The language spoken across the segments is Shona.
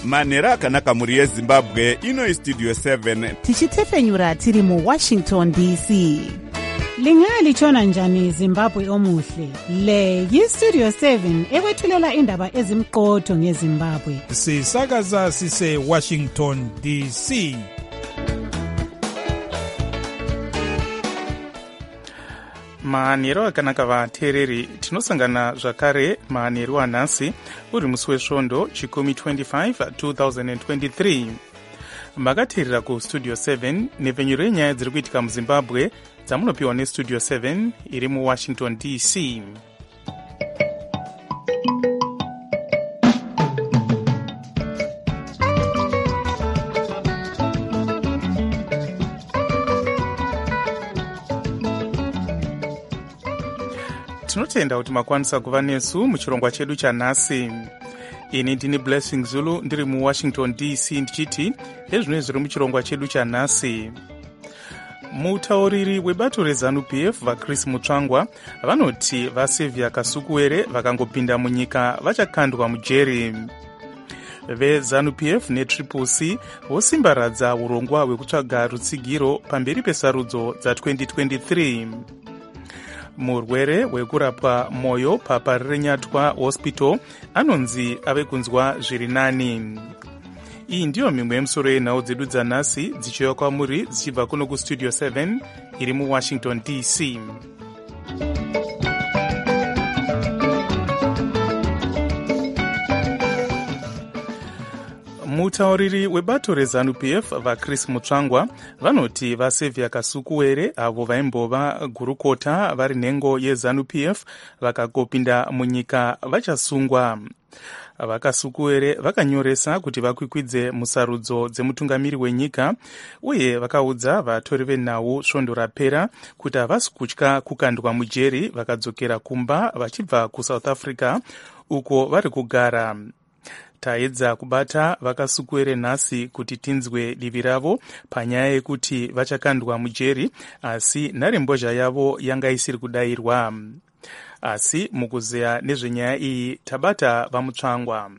manhero akanaka mhuri yezimbabwe. Ino Studio 7 tichitefenyura tiri muWashington DC. Lingalitshona njani Zimbabwe omuhle? Le yiStudio 7 ekwethulela indaba ezimqotho ngeZimbabwe. Sisakaza sise Washington DC. Manhero akanaka vateereri, tinosangana zvakare manhero anhasi uri musi wesvondo chikumi 25 2023. Makateerera kuStudio 7 nepfenyuro yenyaya dziri kuitika muZimbabwe dzamunopiwa neStudio 7 iri muWashington DC. Tinotenda kuti makwanisa kuva nesu muchirongwa chedu chanhasi. Ini ndini Blessing Zulu ndiri muWashington DC ndichiti ezvino zviri muchirongwa chedu chanhasi. Mutauriri webato reZANU-PF vaChris Mutsvangwa vanoti vaSevia Kasukuwere vakangopinda munyika vachakandwa mujeri. VeZANU-PF neTriple-C vosimbaradza urongwa hwekutsvaga rutsigiro pamberi pesarudzo dza2023. Murwere wekurapwa moyo paParirenyatwa Hospital anonzi ave kunzwa zviri nani. Iyi ndiyo mimwe yemusoro yenhau dzedu dzanhasi dzichiuya kwamuri dzichibva kuno kuStudio 7 iri muWashington DC. Mutauriri webato reZANU-PF vaChris Mutsvangwa vanoti vaSevia Kasukuwere avo vaimbova gurukota vari nhengo yeZANU-PF vakangopinda munyika vachasungwa. VaKasukuwere vakanyoresa kuti vakwikwidze musarudzo dzemutungamiri wenyika uye vakaudza vatori venhau svondo rapera kuti havasi kutya kukandwa mujeri vakadzokera kumba vachibva kuSouth Africa uko vari kugara. Taedza kubata vaKasukuwere nhasi kuti tinzwe divi ravo panyaya yekuti vachakandwa mujeri, asi nharembozha yavo yanga isiri kudayirwa. Asi mukuzeya nezvenyaya iyi tabata vaMutsvangwa.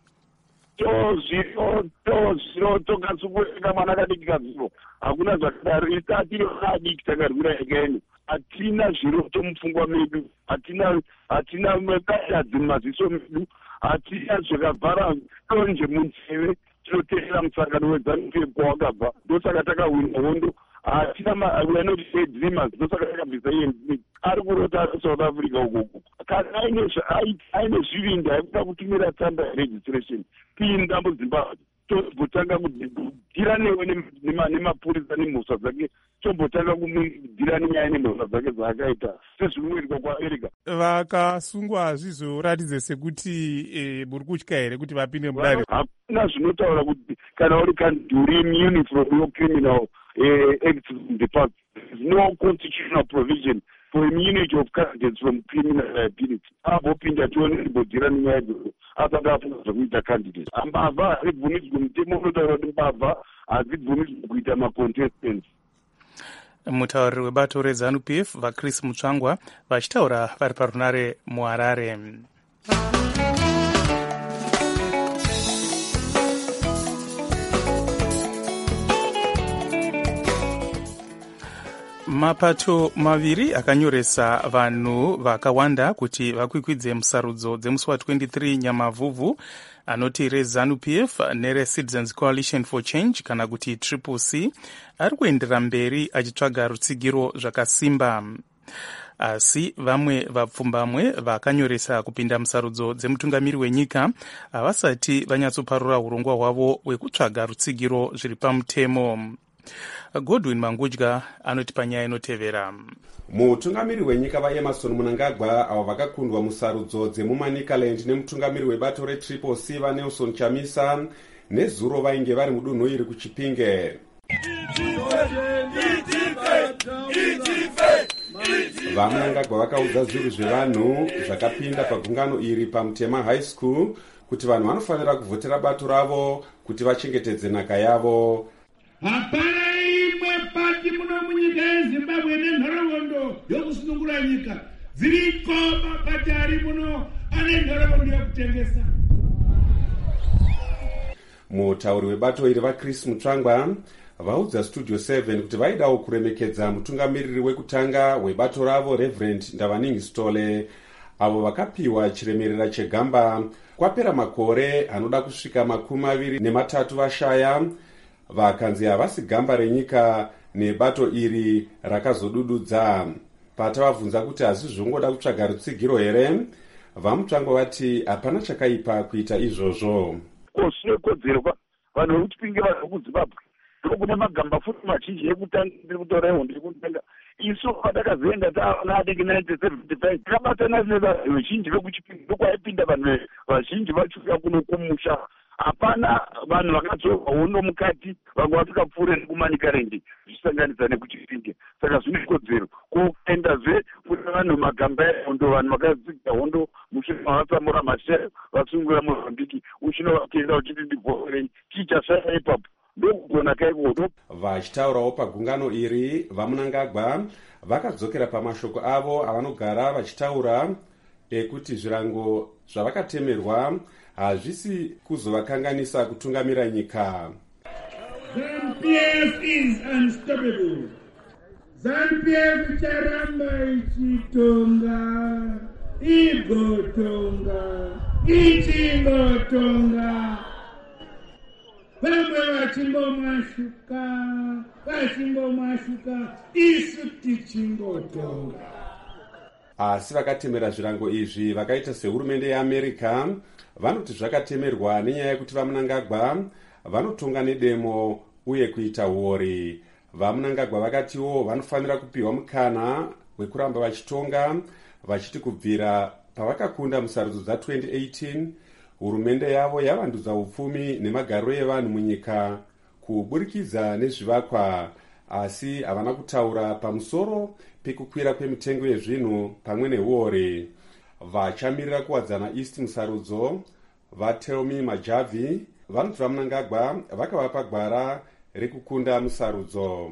Tokasukuwere mwana kadiki kazuro hakuna zvakadaro isati adiki takarwira again. Hatina zviro tomupfungwa medu, hatina mekadzi mumaziso medu, hatina zvakavhara donje munzeve. Tinoteerera musangano weZANU-PF kwawakabva, ndosaka takawina hondo. Hatina dreamers, ndosaka takabvisa ENC. Ari kurota ari South Africa ukoko. Kana aine zvivindi aikuda kutumira tsamba registration, pinda muZimbabwe tombotanga kudhira newe nemapurisa nemhosva dzake, tombotanga kudhira nenyaya nemhosva dzake dzaakaita sezvinoitwa kwaAmerica. Vakasungwa hazvizoratidze sekuti muri kutya here kuti vapinde mudare? Hakuna zvinotaura kuti kana uri kanduri immune from your criminal acts in the past. There is no constitutional provision for immunity of candidates from criminal liability. Abopinda tione bodhira nenyaya idzodzo asati afunga zvekuita candidate. Mbavha hadzibvumidzwi, mutemo unotaura kuti mbavha hadzibvumidzwi kuita macontestants. Mutauriri webato reZANU-PF vaChris Mutsvangwa vachitaura vari parunare muHarare. Mapato maviri akanyoresa vanhu vakawanda kuti vakwikwidze musarudzo dzemusi wa23 Nyamavhuvhu anoti reZANU-PF nereCitizens Coalition for Change kana kuti Triple-C ari kuendera mberi achitsvaga rutsigiro zvakasimba. Asi vamwe vapfumbamwe vakanyoresa kupinda musarudzo dzemutungamiri wenyika havasati vanyatsoparura urongwa hwavo hwekutsvaga rutsigiro zviri pamutemo. Godwin Mangudya anoti panyaya inotevera. Mutungamiri wenyika vaEmmerson Mnangagwa avo vakakundwa musarudzo dzemumanicaland nemutungamiri webato reTriple-C vaNelson Chamisa nezuro vainge vari mudunhu iri kuChipinge. VaMnangagwa vakaudza zviru zvevanhu zvakapinda pagungano iri paMutema High School kuti vanhu vanofanira kuvhotera bato ravo kuti vachengetedze nhaka yavo. Hapana imwe pati muno munyika yeZimbabwe nenhoroondo yokusunungura nyika dziriko mapati ari muno ane nhoroondo yokutengesa. Mutauri webato iri vaChris Mutsvangwa vaudza Studio 7 kuti vaidawo kuremekedza mutungamiriri wekutanga webato ravo Reverend Ndavaningi Stole, avo vakapiwa chiremerera chegamba kwapera makore anoda kusvika 23 vashaya, vakanzi havasi gamba renyika nebato iri rakazodududza. Patavabvunza kuti hazvi zvongoda kutsvaga rutsigiro here, vaMutsvangwa vati hapana chakaipa kuita izvozvo. Kosine kodzero vanhu vekuchipinge vanhu vekuZimbabwe ndokune magamba futi mazhinji ekutanga ndiri kutora ehondo yekutanga. Isu patakazoenda taona adiki 1975 takabatana nevanhu vazhinji vekuchipinge ndokwaipinda vanhu vazhinji vachiuya kuno kumusha. Hapana vanhu vakadzorwa hondo mukati vamwe vasvika pfuure nekumanika renje zvichisanganisa nekuchipinge. Saka zvine kodzero kuendazve kuti vanhu magamba ehondo, vanhu vakadzidza hondo mushure mavatsamura mashero vasungura Mozambiki uchino vakuenda uchiti ndibvorei chichasvaya ipapo ndokugona kaikodo. Vachitaurawo pagungano iri, vaMunangagwa vakadzokera pamashoko avo avanogara vachitaura ekuti zvirango zvavakatemerwa hazvisi kuzovakanganisa kutungamira nyika. ZANU-PF is unstoppable. ZANU-PF icharamba ichitonga, igotonga, ichingotonga. Vamwe vachimbomwashuka, isu tichingotonga. Asi vakatemera zvirango izvi vakaita sehurumende yeAmerica vanoti zvakatemerwa nenyaya yekuti vaMunangagwa vanotonga nedemo uye kuita huori. VaMunangagwa vakatiwo vanofanira kupiwa mukana wekuramba vachitonga, vachiti kubvira pavakakunda musarudzo dza2018 hurumende yavo yavandudza upfumi nemagariro evanhu munyika kuburikidza nezvivakwa, asi havana kutaura pamusoro pekukwira kwemitengo yezvinhu pamwe nehuori. Vachamirira kuwadzana East musarudzo vaTelmi Majavi vanoti vaMunangagwa vakavapa gwara rekukunda musarudzo.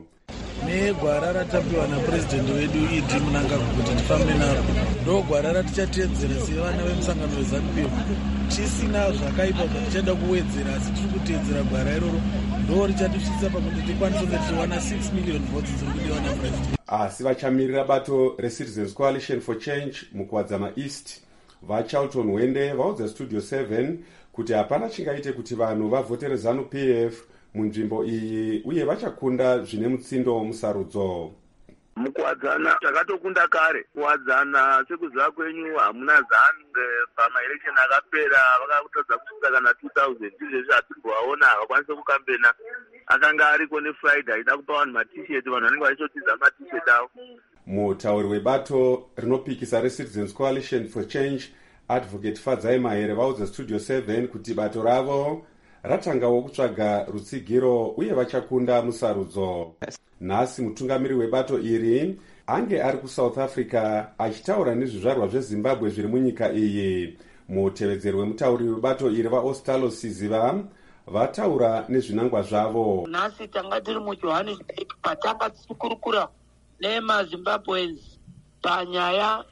Negwara ratapiwa napurezidendi wedu Idi Munangagwa kuti tifambe naro ndo gwara ratichateedzera sevana vemusangano weZANU-PF. Tisina zvakaipa zvatichada kuwedzera, asi tiri kuteedzera gwara iroro ndo richatisvitsa pakuti tikwanise kunge tichiwana 6 million votes dziri kudiwa napurezidendi. Asi vachamirira bato reCitizens Coalition for Change mukuwadzana East vaCharlton Wende vaudza Studio 7 kuti hapana chingaite kuti vanhu vavhotere ZANU-PF munzvimbo iyi uye vachakunda zvine mutsindo musarudzo. Mukuwadzana takatokunda kare. Kuwadzana sekuziva kwenyu hamuna ZANU pamaelection akapera vakatadza kusvika kana 2000 izvezvi hatimbovaona havakwanise kukambena. Akanga ariko neFriday aida kupa vanhu maT-shirt, vanhu vanenge vachizotiza maT-shirt avo. Mutauri webato rinopikisa reCitizens Coalition for Change Advocate Fadzai Mahere vaudza Studio 7 kuti bato ravo ratangawo kutsvaga rutsigiro uye vachakunda musarudzo. Nhasi mutungamiri webato iri ange ari kuSouth Africa achitaura nezvizvarwa zveZimbabwe zviri munyika iyi. Mutevedzeri wemutauri webato iri vaOstalo Siziva vataura nezvinangwa zvavo. Nhasi tanga tiri muJohannesburg patanga tichikurukura nemaZimbabweans panyaya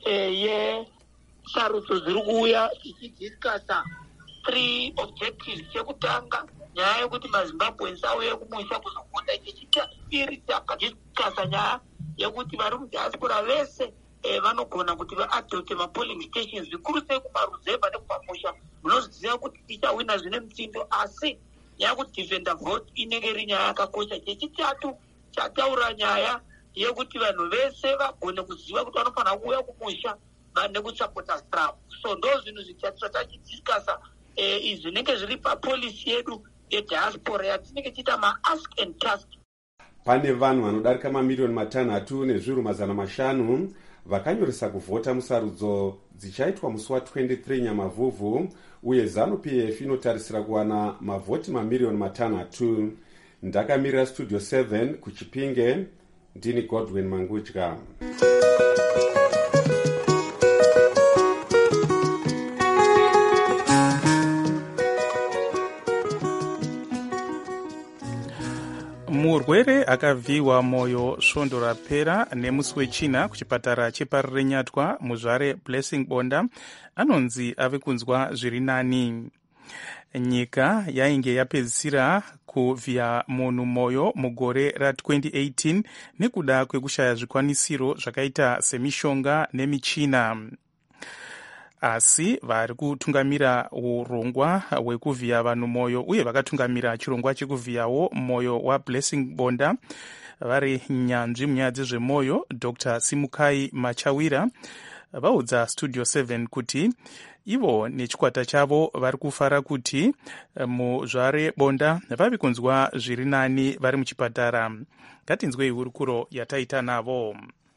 yesarudzo dziri kuuya tichidhiskasa 3 objectives. Chekutanga nyaya yekuti maZimbabweans auye kumusha kuzogunda. Chechipiri takadhiskasa nyaya yekuti vari mudiaspora vese vanogona kuti vaadopte mapolling stations zvikuru sei kumaruzevha nekumamusha. Munoziva kuti tichawina zvine mutsindo, asi nyaya yekuti defender vote inenge iri nyaya yakakosha. Chechitatu chataura nyaya yekuti vanhu vese vagone kuziva kuti vanofanira kuuya kumusha nekutsapota strap. So ndo zvinhu zvichatira tachidhiskasa izvi zvinenge zviri papolisi yedu yediaspora yatinenge tiita maask and task. Pane vanhu vanodarika mamiliyoni 6 nezviuru 500 vakanyoresa kuvhota musarudzo dzichaitwa musi wa23 Nyamavhuvhu, uye ZANU-PF inotarisira kuwana mavhoti mamiliyoni 6. Ndakamirira Studio 7 kuChipinge, ndini Godwin Mangudya. Murwere akavhiwa moyo svondo rapera nemusi wechina kuchipatara cheParire Nyatwa muzvare Blessing Bonda anonzi ave kunzwa zviri nani. nyika yainge yapedzisira kuvhiya munhu moyo mugore ra2018 nekuda kwekushaya zvikwanisiro zvakaita semishonga nemichina. Asi vari kutungamira urongwa hwekuvhiya vanhu moyo uye vakatungamira chirongwa chekuvhiyawo moyo waBlessing Bonda vari nyanzvi munyaya dzezvemwoyo Dr. Simukai Machawira vaudza Studio 7 kuti ivo nechikwata chavo vari kufara kuti muzvare Bonda vavi kunzwa zviri nani vari muchipatara. Ngatinzwei hurukuro yataita navo.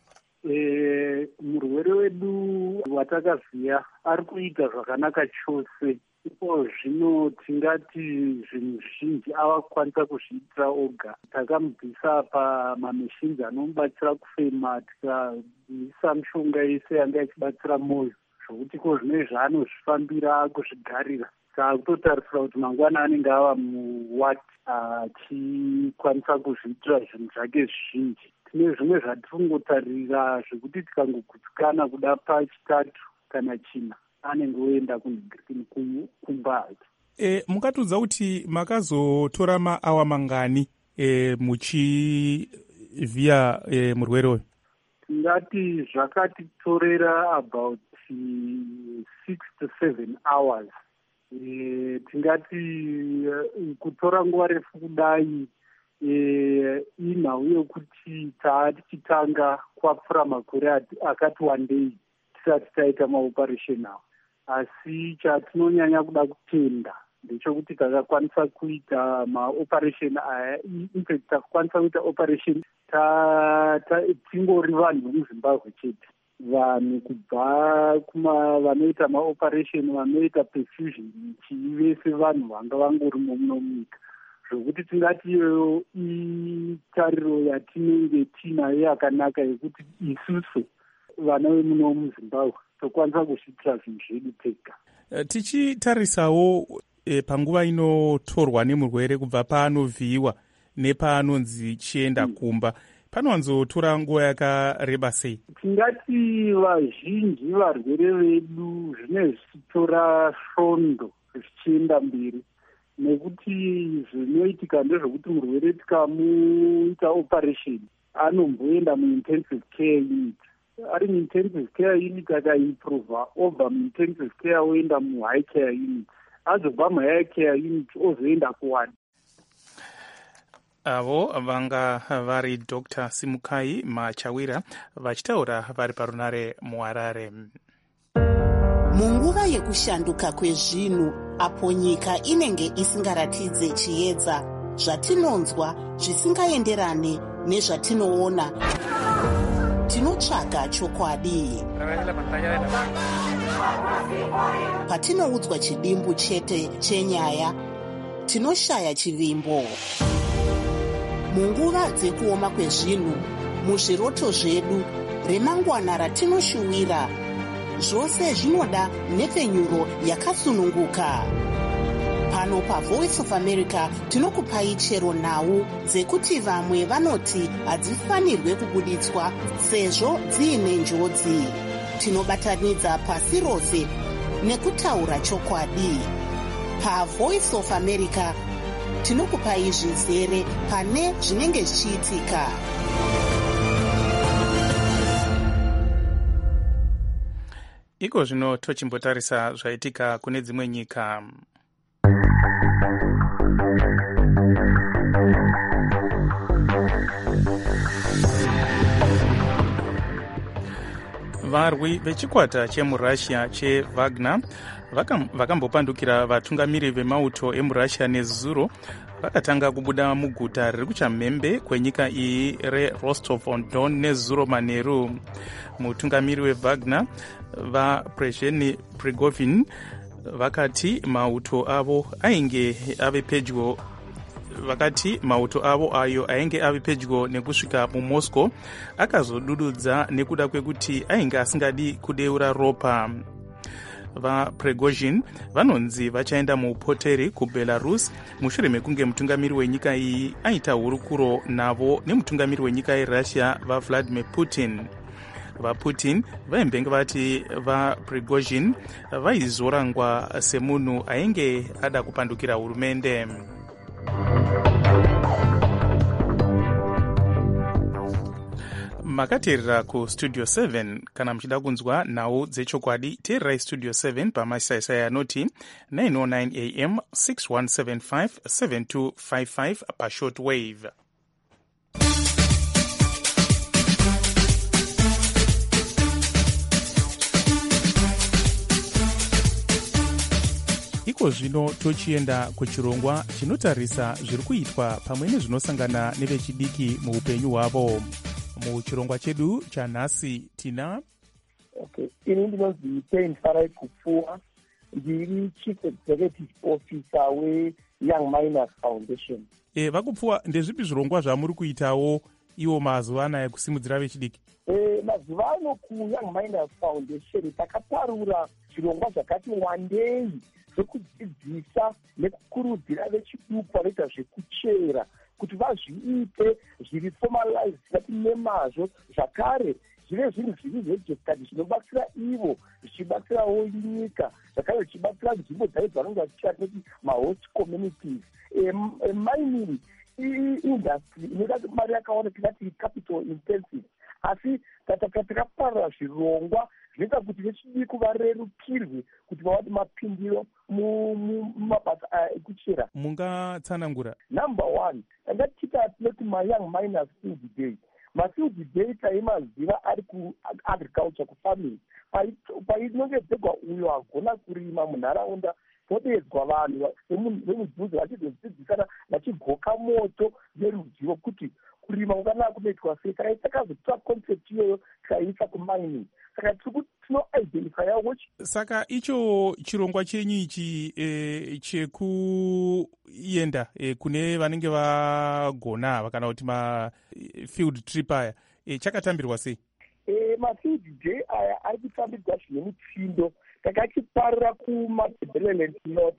Murwere wedu watakavhiya ari kuita zvakanaka chose. Ipo zvino tingati zvinhu zvizhinji avakwanisa kuzviitira oga. Takamubvisa pamameshinzi anomubatsira kufema, tikaisa mishonga yese yanga ichibatsira mwoyo, zvokuti ko zvine zvaanozvifambira kuzvigarira. Takutotarisira kuti mangwana anenge ava muwati achikwanisa kuzviitira zvinhu zvake zvizhinji. Tine zvimwe zvatiringotarira zvekuti tikangogutsikana kuda pachitatu kana china anenge oenda kumba. Mukatudza kuti makazotora maawa mangani muchivhiya murwere uyu? Tingati zvakatitorera about 6 to 7 hours. Tingati kutora nguva refu kudai inhau yokuti tichitanga kwapfuura makore akati wandei tisati taita maoperation awo. Asi chatinonyanya kuda kutenda ndechekuti takakwanisa kuita maoperation aya. Infact takakwanisa kuita operation tingori vanhu vemuZimbabwe chete. Vanhu kubva vanoita maoperation, vanoita perfusion, vese vanhu vanga vangorimo muno munyika. Zvokuti tingati iyoyo itariro yatinenge tinayo yakanaka yekuti isusu vana vemuno muZimbabwe tokwanisa kuzviitira zvinhu zvedu tega. Tichitarisawo panguva inotorwa nemurwere kubva paanovhiyiwa nepaanonzi chienda kumba, panowanzotora nguva yakareba sei? Tingati vazhinji varwere vedu zvine zvichitora svondo zvichienda mberi, nekuti zvinoitika ndezvekuti murwere tikamuita operation anomboenda muintensive care unit. Ari muintensive care unit akaimprova obva muintensive care oenda muhigh care unit, azobva muhigh care unit ozoenda kuwadi. Avo vanga vari Dr. Simukai Machawira vachitaura vari parunare muHarare. Munguva yekushanduka kwezvinhu, apo nyika inenge isingaratidze chiedza, zvatinonzwa zvisingaenderane nezvatinoona, tinotsvaga chokwadi. Patinoudzwa chidimbu chete chenyaya, tinoshaya chivimbo. Munguva dzekuoma kwezvinhu, muzviroto zvedu, remangwana ratinoshuwira, zvose zvinoda nhepfenyuro yakasununguka. Pano paVoice of America tinokupai chero nhau dzekuti vamwe vanoti hadzifanirwe kubuditswa sezvo dziine njodzi. Tinobatanidza pasi rose nekutaura chokwadi. PaVoice of America tinokupai zvizere pane zvinenge zvichiitika. Iko zvino tochimbotarisa zvaitika kune dzimwe nyika. Varwi vechikwata chemuRussia cheWagner vakambopandukira vatungamiri vemauto emuRussia nezuro vakatanga kubuda muguta riri kuchamhembe kwenyika iyi reRostov-on-Don nezuro manheru. Mutungamiri weWagner vaPrezheni Prigozhin vakati mauto avo ainge ave pedyo ayo ainge ave pedyo nekusvika muMoscow akazodududza nekuda kwekuti ainge asingadi kudeura ropa. VaPrigozhin vanonzi vachaenda muupoteri kuBelarus mushure mekunge mutungamiri wenyika iyi aita hurukuro navo nemutungamiri wenyika yeRussia vaVladimir Putin. vaputin vaimbenge vati vaprigozhin vaizorangwa semunhu ainge ada kupandukira hurumende. Makateerera kustudio 7. Kana muchida kunzwa nhau dzechokwadi, teererai studio 7 pamasaisai anoti 909 am 6175 7255 pashort wave. Iko zvino tochienda kuchirongwa chinotarisa zviri kuitwa pamwe nezvinosangana nevechidiki muupenyu hwavo. Muchirongwa chedu chanhasi tina ini ndinonzi Pain Farai Kupfuwa, ndiri Chief Executive Officer weYoung Miners Foundation. Vakupfuwa, ndezvipi zvirongwa zvamuri kuitawo iwo mazuva anaya kusimudzira vechidiki? Mazuva ano kuYoung Miners Foundation takaparura zvirongwa zvakati wandei zvekudzidzisa nekukurudzira vechiduku vanoita zvekuchera kuti vazviite zviri formalized zvisati nemazvo, zvakare zvive zvinhu zviri registered zvinobatsira ivo zvichibatsirawo nyika, zvakare zvichibatsira nzvimbo dzavo dzavanenge vachichira kuti mahost communities. Mining industry inoda mari yakawanda, tingati capital intensive, asi takaparura zvirongwa zvinoita kuti vechidiki varerukirwe kuti vawane mapindiro mumabasa ekuchera. Mungatsanangura? Number 1, tangatiita tinoti maYoung Miners Field Day. Mafield Day taimaziva ari kuagriculture, kufarming. Painongedzegwa uyo agona kurima munharaunda, podedzwa vanhu vemudhuze vachizodzidzisana vachigoka moto neruzivo kuti kurima kwakanaka kunoitwa sei. Saka takazotora concept iyoyo tikaiisa kumining. Saka tinoidentifya which. Saka icho chirongwa chenyu ichi chekuenda kune vanenge vagona kana kuti mafield trip aya chakatambirwa sei? Mafield day aya ari kutambirwa zvine mutsindo. Takachiparira kumaTebeleland North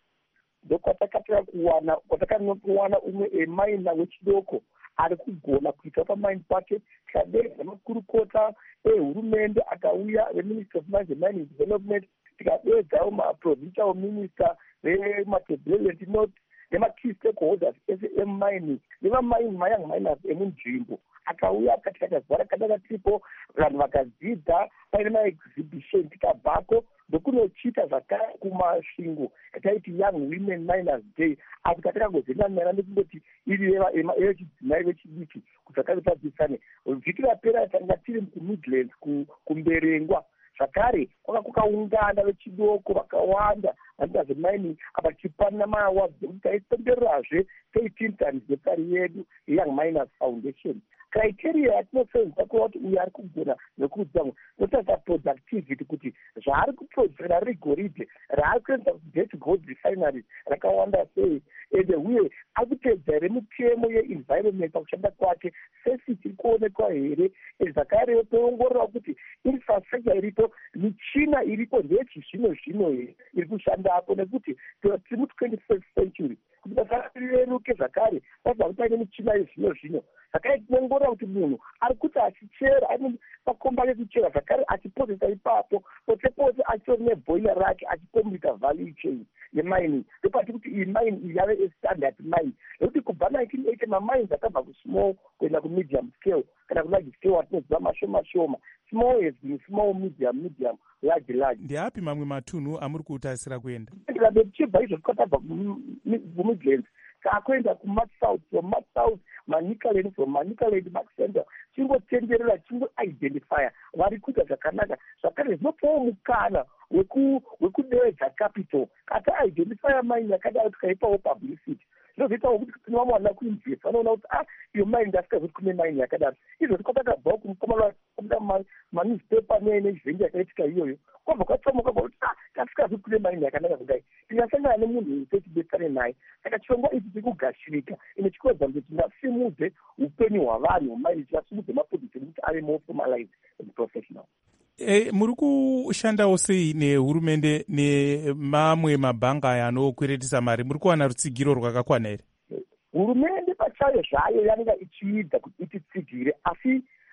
ndokwatakawana umwe maina wechidoko ari kugona kuita pamaini pake. Tikadedza makurukota ehurumende akauya, veminister of mining development, tikadedzawo maprovincial minister vematebeleland North nemakey stakeholders ese emining nevaMayoung Miners emunzvimbo akauya akatikatazwa rakadaka tiripo, vanhu vakadzidza, paine maexhibition, tikabvako ndokunochiita zvakare kumasvingo yataiti Young Women Miners Day, asi katakangozendana nekungoti iri yechidzimai vechidiki kuti zvakazotadzisane. Vhiki rapera tanga tiri kuMidlands kumberengwa, zvakare kukaungana vechidoko vakawanda vanoita zvemining vachipanana maawards ekuti taipembererazve 13th anniversary yedu yeYoung Miners Foundation. Criteria yatinosenzesa kuva kuti uyu ari kugona nekuudzamwe notarisa productivity, kuti zvaari kuproducera rigoridhe raari kuendesa kugate gold refineries rakawanda sei, ende uye ari kuteedza here mitemo yeenvironment pakushanda kwake, safety iri kuonekwa here, zvakare toongorora kuti infrastructure iripo, michina iripo ndeyechizvino zvino here iri kushandapo, nekuti tiri mu21st century kuti basa rireruke zvakare pabva kuti paine michina yezvino zvino. Zvakare tinongorora kuti munhu ari kuti achichera ane makomba ekuchera, zvakare achipozesa ipapo pose pose achitori neboiler rake achikomita value chain yemining. Ndopati kuti iyi mine iyi yave estandard mine, nekuti kubva 1980 mamines akabva kusmall kuenda kumedium scale kana kularge scale atinoziva mashoma shoma. Small has been small, medium, large. Ndeapi mamwe matunhu amuri kutarisira kuenda? Ndikabe tichibva izvo tikabva kuMidlands kakuenda kuMatsouth, from Matsouth Manicaland, from Manicaland Mark Center, chingotenderera chingoidentifya vari kuita zvakanaka, zvakare zvinopawo mukana wekuderedza capital. Kata identifya mine yakadaro tikaipawo publicity, zvinozoitawo kuti kune vamwe vana kuinvest vanoona kuti iyo mine ndasikazoti kune mine yakadaro. Izvo tikatakabvawo kumukomana manewspaper nezvenje yakaitika iyoyo, kwabva kwatsamuka kuti tasikazoti kune mine yakanaka kudai, tingasangana nemunhu wetibetsane naye. Saka chirongwa ichi chiri kugashirika, ine chikwedza kuti tingasimudze upenyu hwavanhu hwemine, tingasimudze mapozisi ekuti ave more formalized and professional. Muri kushandawo sei nehurumende nemamwe mabhanga aya anokweretesa mari? Muri kuwana rutsigiro rwakakwana here? Hurumende pachayo zvayo yanenge ichiita kuti ititsigire, asi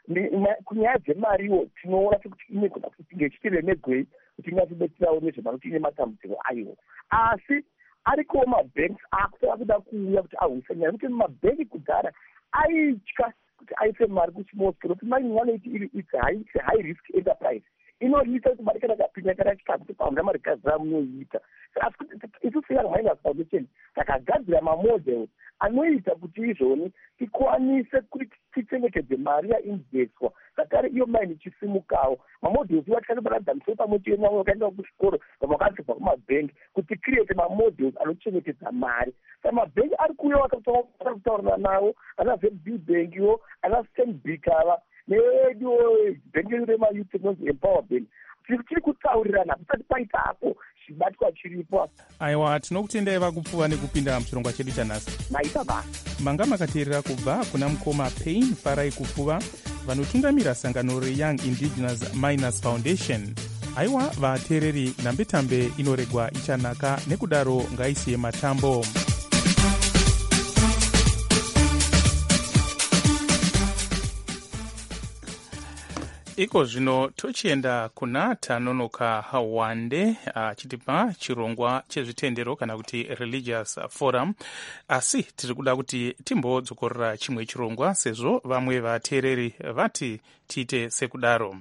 kunyaya dzemariwo tinoona sekuti inogona kuti ichitiremegwei kuti ingatibetserawo nezvemari kuti ine matambudziko ayo, asi arikowo mabhenki akutova kuda kuuya kuti ahwisa nyaya kuti mabhenki kudhara aitya kuti aise mari kuchimosco kuti mari vanoiti its high risk enterprise inoita kuti mari kana kapinya kana chikapu kuti paunda mari gadzira munoiita. Asi isu seyoung miners foundation takagadzira mamodel anoita kuti izvoni tikwanise kuti tichengetedze mari yainvestwa zvakare iyo mine ichisimukawo. Mamodels iwatikatobaradzaniswa pamwe chete navo vakaenda kuchikoro vamwe vakatibva kumabhengi kuti create mamodels anochengetedza mari. Saka mabhengi ari kuuya wakataurana navo, ana ZB Bank ana Stanbic ava needu bhengi remayouth inonzi Empower Bank tiri kutaurirana kusati paitapo chibatwa chiripo. Aiwa, tinokutendai vakupfuwa nekupinda muchirongwa chedu chanhasi. Maita basa. Manga makateerera kubva kuna mukoma Pain Farai Kupfuva vanotungamira sangano reYoung Indigenous Miners Foundation. Aiwa vateereri, nhambetambe inoregwa ichanaka, nekudaro ngaisiye matambo. Iko zvino tochienda kuna Tanonoka Hawande achitipa chirongwa chezvitendero kana kuti religious forum, asi tiri kuda kuti timbodzokorera chimwe chirongwa sezvo vamwe vateereri vati tiite sekudaro.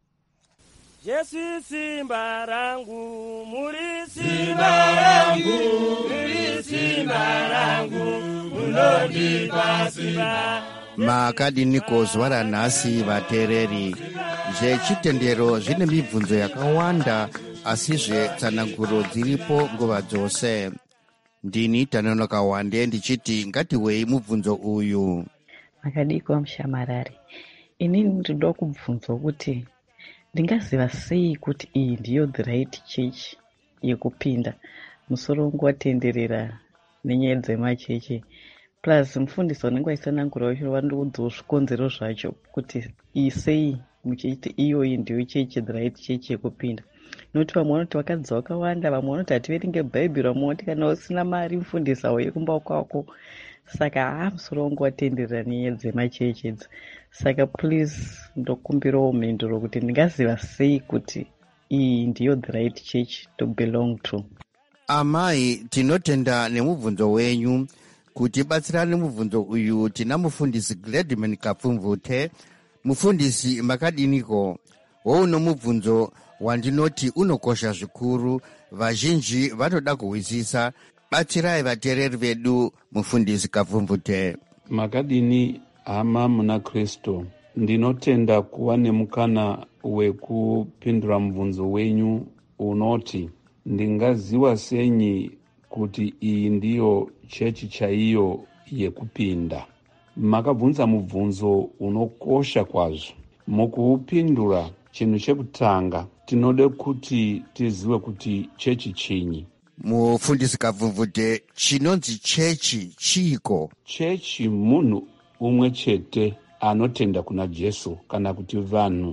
Jesu simba rangu, muri simba rangu, muri simba rangu, munondipa simba. Makadiniko zuva ranhasi vateereri, zvechitendero zvine mibvunzo yakawanda asizve tsananguro dziripo nguva dzose. Ndini Tanonoka Hawande ndichiti ngatiwei mubvunzo uyu. Makadiko mushamarari, inini ndinoda kubvunza kuti ndingaziva sei kuti iyi ndiyo the right church yekupinda. Musoro wangu watenderera nenyaya dzemachechi. Plus mufundisi wanenge aisanangura wacho vandoudzawo zvikonzero zvacho kuti isei muchiti iyoyi ndiyo chechi the right chechi yekupinda. Nokuti vamwe vanoti vakadzi vakawanda, vamwe vanoti hativerenge bhaibheri, vamwe vanoti kana usina mari mufundisi auye kumba kwako. Saka musoro wangu watenderera nenyaya dzemachechi idzi. Saka please ndokumbirawo mhinduro kuti ndingaziva sei kuti iyi ndiyo the right church to belong to. Amai, tinotenda nemubvunzo wenyu. Kuti batsirane mubvunzo uyu tina mufundisi Gladman Kapfumvute. Mufundisi makadiniko? Wouno mubvunzo wandinoti unokosha zvikuru, vazhinji vanoda kuhwisisa. Batsirai vateereri vedu, mufundisi Kapfumvute. Makadini hama muna Kristo, ndinotenda kuva nemukana wekupindura mubvunzo wenyu unoti ndingaziva senyi kuti iyi ndiyo chechi chaiyo yekupinda. Makabvunza mubvunzo unokosha kwazvo. Mukuupindura, chinhu chekutanga tinode kuti tizive kuti chechi chinyi. Mufundisi Kapfumvute, chinonzi chechi chiiko? Chechi munhu umwe chete anotenda kuna Jesu, kana kuti vanhu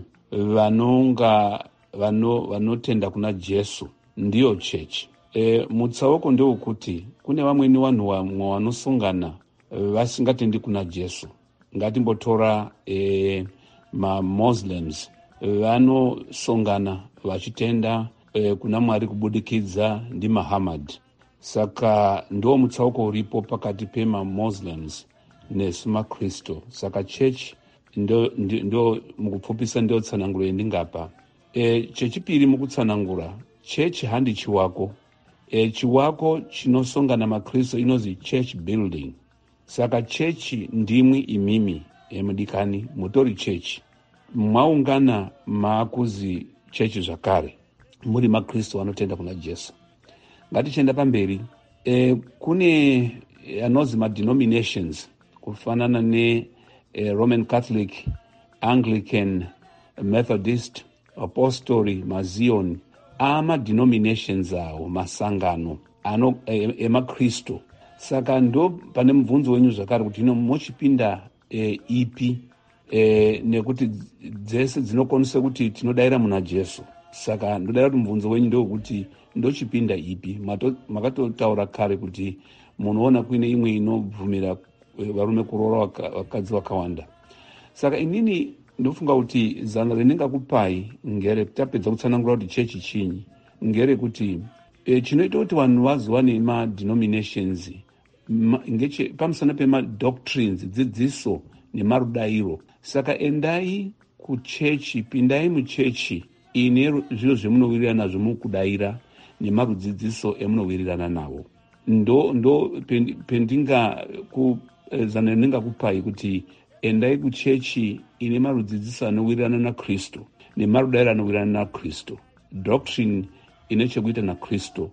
vanotenda kuna Jesu ndiyo chechi. Mutsauko ndewekuti kune vamweni vanhu vamwe vanosungana vasingatendi kuna Jesu. Ngatimbotora maMuslims vanosongana vachitenda kuna Mwari kubudikidza ndiMuhammad. Saka ndo mutsauko uripo pakati pemaMuslims nesu maKristu. Saka chechi ndo mukupfupisa ndio tsananguro yendingapa. Chechipiri mukutsanangura, chechi handi chiwako. Chiwako chinosongana maKristu inozi church building. Saka chechi ndimwi imimi emudikani mutori chechi. Mwaungana maakuzi chechi zvakare, muri maKristu vanotenda kuna Jesu. Ngatichenda pamberi. Kune anozi madenominations kufanana ne Roman Catholic, Anglican, Methodist, Apostolic, Mazion. Denominations awo masangano emakristu. Saka ndo pane mubvunzo wenyu zvakare kuti mochipinda ipi, nekuti dzese dzinokwanisa kuti tinodayira muna Jesu. Saka ndodayira kuti mubvunzo wenyu ndewekuti ndochipinda ipi. Makatotaura kare kuti munoona kuine imwe inobvumira varume kuroora vakadzi vakawanda. Saka inini ndofunga kuti zano rendingakupai ngere tapedza kutsanangura kuti chechi chinyi ngere kuti chinoita kuti vanhu vaziwane ma-denominations pamusana pema-doctrines, dzidziso nemarudairo. Saka endai kuchechi, pindai muchechi ine zviro zvemunowirirana nazvo mukudaira nemarudzidziso emunowirirana nawo. Ndo zano rendingakupai kuti endai kuchechi ine marudzidziso anowirirana naKristu nemarudairo anowirirana naKristu, doctrine ine chekuita naKristu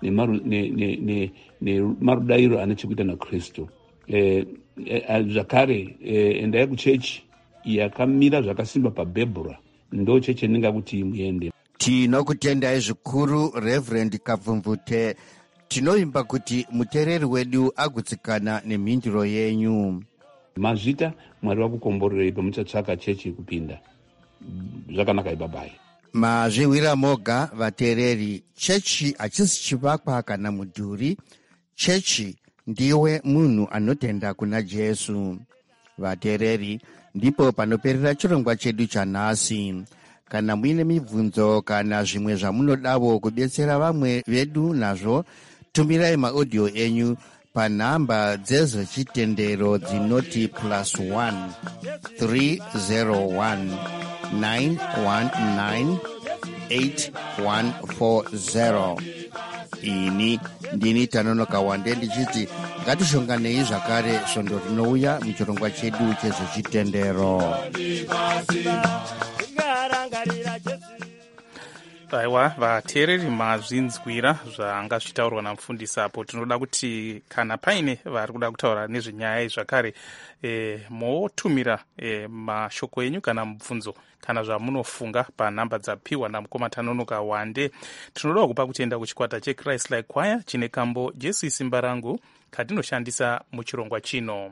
nemarudairo ane chekuita naKristu. Zvakare endai kuchechi yakamira zvakasimba pabhebhura, ndo chechi ndingakuti muende. Tinokutendai zvikuru Reverend Kabvumvute. Tinoimba kuti muteereri wedu agutsikana nemhinduro yenyu. Mazvita Mwari vakukomborerei pamuchatsvaka chechi kupinda. Zvakanaka ibabai. Mazviwira moga vateereri, chechi hachisi chivakwa kana mudhuri. Chechi ndiwe munhu anotenda kuna Jesu. Vateereri, ndipo panoperera chirongwa chedu chanhasi. Kana muine mibvunzo kana zvimwe zvamunodawo kudetsera vamwe vedu nazvo, tumirai maaudio enyu panhamba dzezvechitendero dzinoti +1 301 919 8140. Ini ndini Tanonoka Wande ndichiti ngatishonganei zvakare svondo rinouya muchirongwa chedu chezvechitendero. Aiwa, vateereri mazvinzwira zvanga zvitaurwa namufundisi apo. Tinoda kuti kana paine vari kuda kutaura nezvenyaya zvakare, motumira mashoko enyu kana mubvunzo kana zvamunofunga panhamba dzapiwa namukoma Tanonoka Wande. Tinoda kupa kutenda kuchikwata cheChrist Like Choir chine kambo Jesu isimba rangu katinoshandisa muchirongwa chino.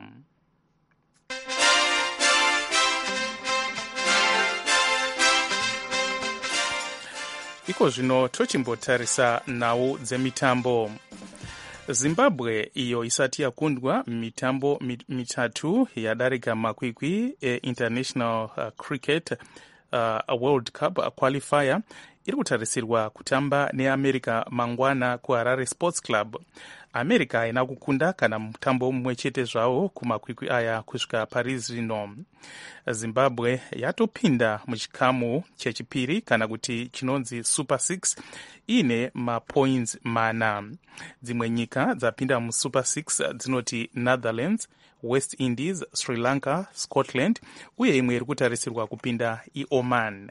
Iko zvino tochimbotarisa nhau dzemitambo. Zimbabwe iyo isati yakundwa mitambo mitatu yadarika makwikwi International Cricket World Cup qualifier iri kutarisirwa kutamba neAmerica mangwana kuHarare Sports Club. America haina kukunda kana mutambo mumwe chete zvawo kumakwikwi aya kusvika Paris rino. Zimbabwe yatopinda muchikamu chechipiri kana kuti chinonzi Super 6 ine mapoints mana. Dzimwe nyika dzapinda muSuper 6 dzinoti Netherlands, West Indies, Sri Lanka, Scotland uye imwe iri kutarisirwa kupinda iOman.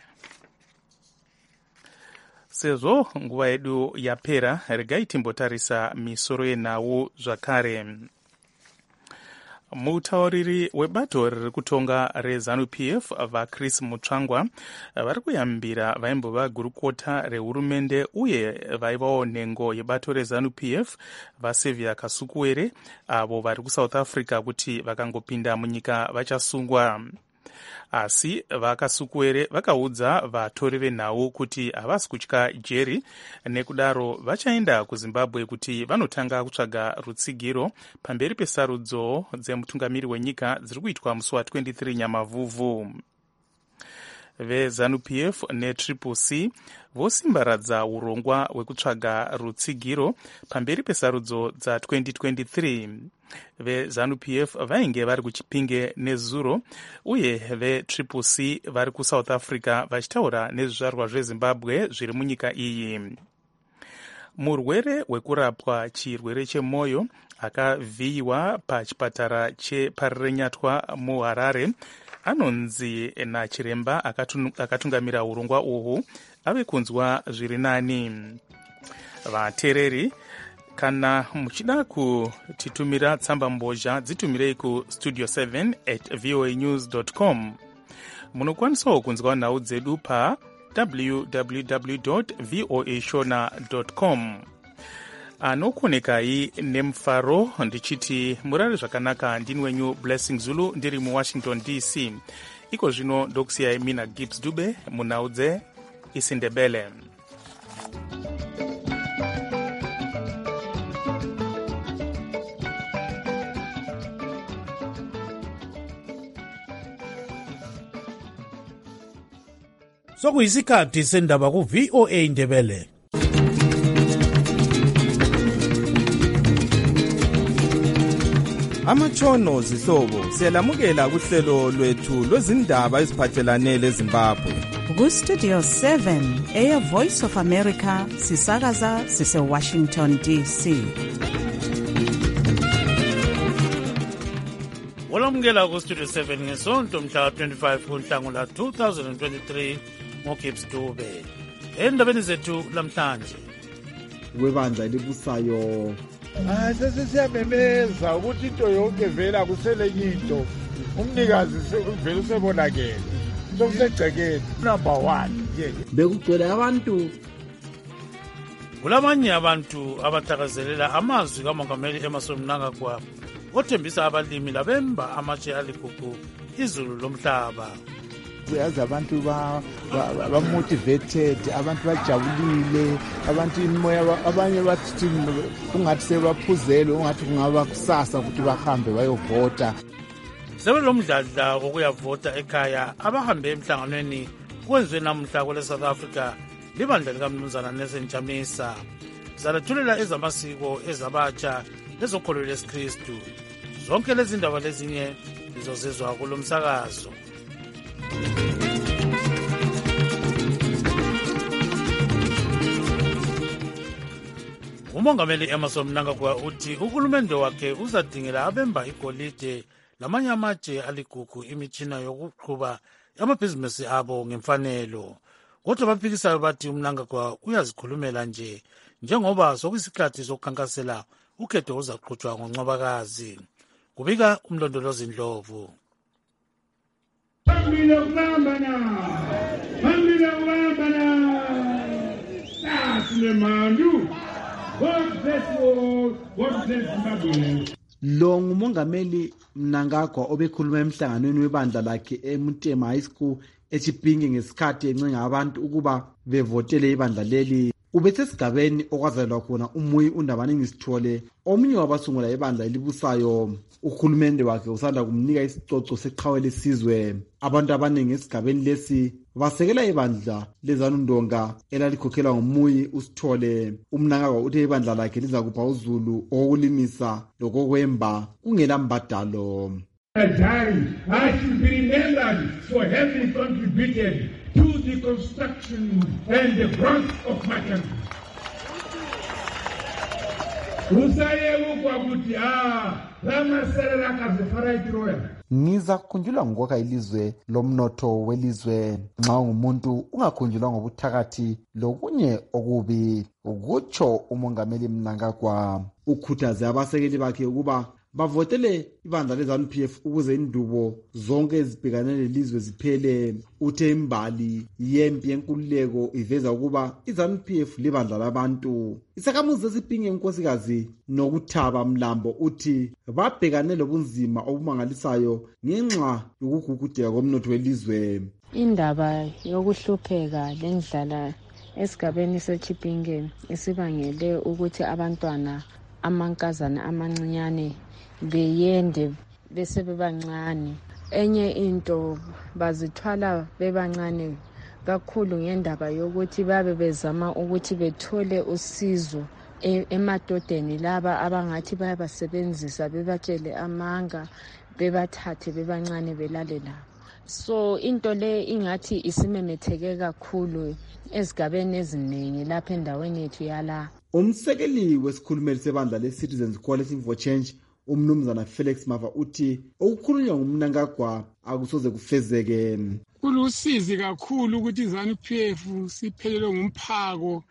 Sezvo nguva yedu yapera, regai timbotarisa misoro yenhau zvakare. Mutauriri webato riri kutonga reZANU-PF vaChris Mutsvangwa vari kuyambira vaimbova gurukota rehurumende uye vaivawo nhengo yebato reZANU-PF vaSevia Kasukuwere avo vari kuSouth Africa kuti vakangopinda munyika vachasungwa. Asi vaKasukuwere vakaudza vatori venhau kuti havasi kutya jeri, nekudaro vachaenda kuZimbabwe kuti vanotanga kutsvaga rutsigiro pamberi pesarudzo dzemutungamiri wenyika dziri kuitwa musi wa23 Nyamavhuvhu. VeZANU-PF neCCC vosimbaradza urongwa hwekutsvaga rutsigiro pamberi pesarudzo dza2023. VeZANU-PF vainge vari kuChipinge nezuro uye veCCC vari kuSouth Africa vachitaura nezvizvarwa zveZimbabwe zviri munyika iyi. Murwere wekurapwa chirwere chemwoyo akavhiyiwa pachipatara cheParirenyatwa muHarare anonzi nachiremba akatungamira urongwa uhu ave kunzwa zviri nani. Vateereri, kana muchida kutitumira tsamba mbozha dzitumirei kustudio 7@voanews.com. Munokwanisawo kunzwa nhau dzedu pa www.voashona.com. Anokonekai nemufaro ndichiti murare zvakanaka. Ndini wenyu Blessing Zulu ndiri muWashington DC. Iko zvino ndokusiyai Mina Gibbs Dube munhau dzeIsindebele. sokuyisikhathi sendaba ku-VOA Indebele. Amatshono zihlobo siyalamukela kuhlelo lwethu lwezindaba eziphathelane leZimbabwe. Ku-Studio 7 Air Voice of America sisakaza sise-Washington DC. Olamukela ku-Studio 7 ngesonto mhla 25 kuNhlangula 2023 ngoGibbs Dube. Endabeni zethu lamhlanje. Kwebandla elibusayo sesiyamemeza ukuthi into yonke vela kusele into umnikazi vele usebonakele sokusegcekeni number 1 bekugcwele abantu. Kulamanye abantu abathakazelela amazwi kaMongameli Emmerson Mnangagwa othembisa abalimi labemba amatshe aligugu izulu lomhlaba. Uyazi abantu ba-motivated, abantu bajabulile, abantu imoya, abanye bathi ungathi sebaphuzelwe, ungathi kungaba kusasa ukuthi bahambe bayovota. Sebe lo mdladla wokuyavota ekhaya abahambe emhlanganweni kwenziwe namuhla kwele South Africa libandla likaMnumzana Nelson Chamisa. Zalethulela ezamasiko ezabatsha lezokholelo lesiKristu. Zonke lezi ndaba lezinye lizozizwa kulo msakazo. Umongameli Emmerson Mnangagwa uthi uhulumende wakhe uzadingela abemba igolide lamanye amatshe aligugu imitshina yokuqhuba amabhizinisi abo ngemfanelo. Kodwa abaphikisayo bathi uMnangagwa uyazikhulumela nje njengoba sokuyisikhathi sokukhankasela ukhetho uzaqhutshwa ngoNcwabakazi. Kubika umlondolozi Ndlovu. Phambili ukubambana. Sinemandu. Lo ngumongameli Mnangagwa obekhuluma emhlanganweni webandla lakhe eMutema High School eChipinge ngesikhathi encenga abantu ukuba bevotele ibandla leli. Ubesesigabeni okwazalwa khona uMuyi uNdabani Sithole, omunye wabasungula ibandla elibusayo. Uhulumende wakhe usanda kumnika isicoco seqhawe lesizwe. Abantu abaningi esigabeni lesi basekela ibandla lezanundonga elalikhokhelwa nguMuyi uSithole. uMnangagwa uthe ibandla lakhe liza kupha uzulu okulimisa lokokwemba kungela mbadalo. I should be remembered for having contributed to the construction and the growth of my country. Niza kukhunjulwa ngokwakha ilizwe lomnotho welizwe. Nxa ungumuntu ungakhunjulwa ngobuthakathi lokunye okubi, ukutsho umongameli Mnangagwa. Ukhuthaze abasekeli bakhe ukuba bavotele ibandla leZANU-PF ukuze indubo zonke ezibhekane lelizwe ziphele. Uthe imbali yempi yenkululeko iveza ukuba iZANU-PF libandla labantu. Isakhamuzi esipinge unkosikazi Nokuthaba Mlambo uthi babhekane lobunzima obumangalisayo ngenxa yokugugudeka komnotho welizwe. Indaba yokuhlupheka lendlala esigabeni seChipinge isibangele ukuthi abantwana amankazana amancinyane beyende bese bebancane. Enye into bazithwala bebancane kakhulu ngendaba yokuthi babe bezama ukuthi bethole usizo emadodeni laba abangathi bayabasebenzisa bebatshele amanga bebathathe bebancane belale labo. So into le ingathi isimemetheke kakhulu ezigabeni eziningi lapha endaweni yethu yala. Umsekeli wesikhulumeli sebandla le-Citizens Coalition for Change uMnumzana Felix Mava uthi okukhulunywa nguMnangagwa akusoze kufezeke. Kulusizi kakhulu ukuthi iZANU-PF siphelelwe ngumphako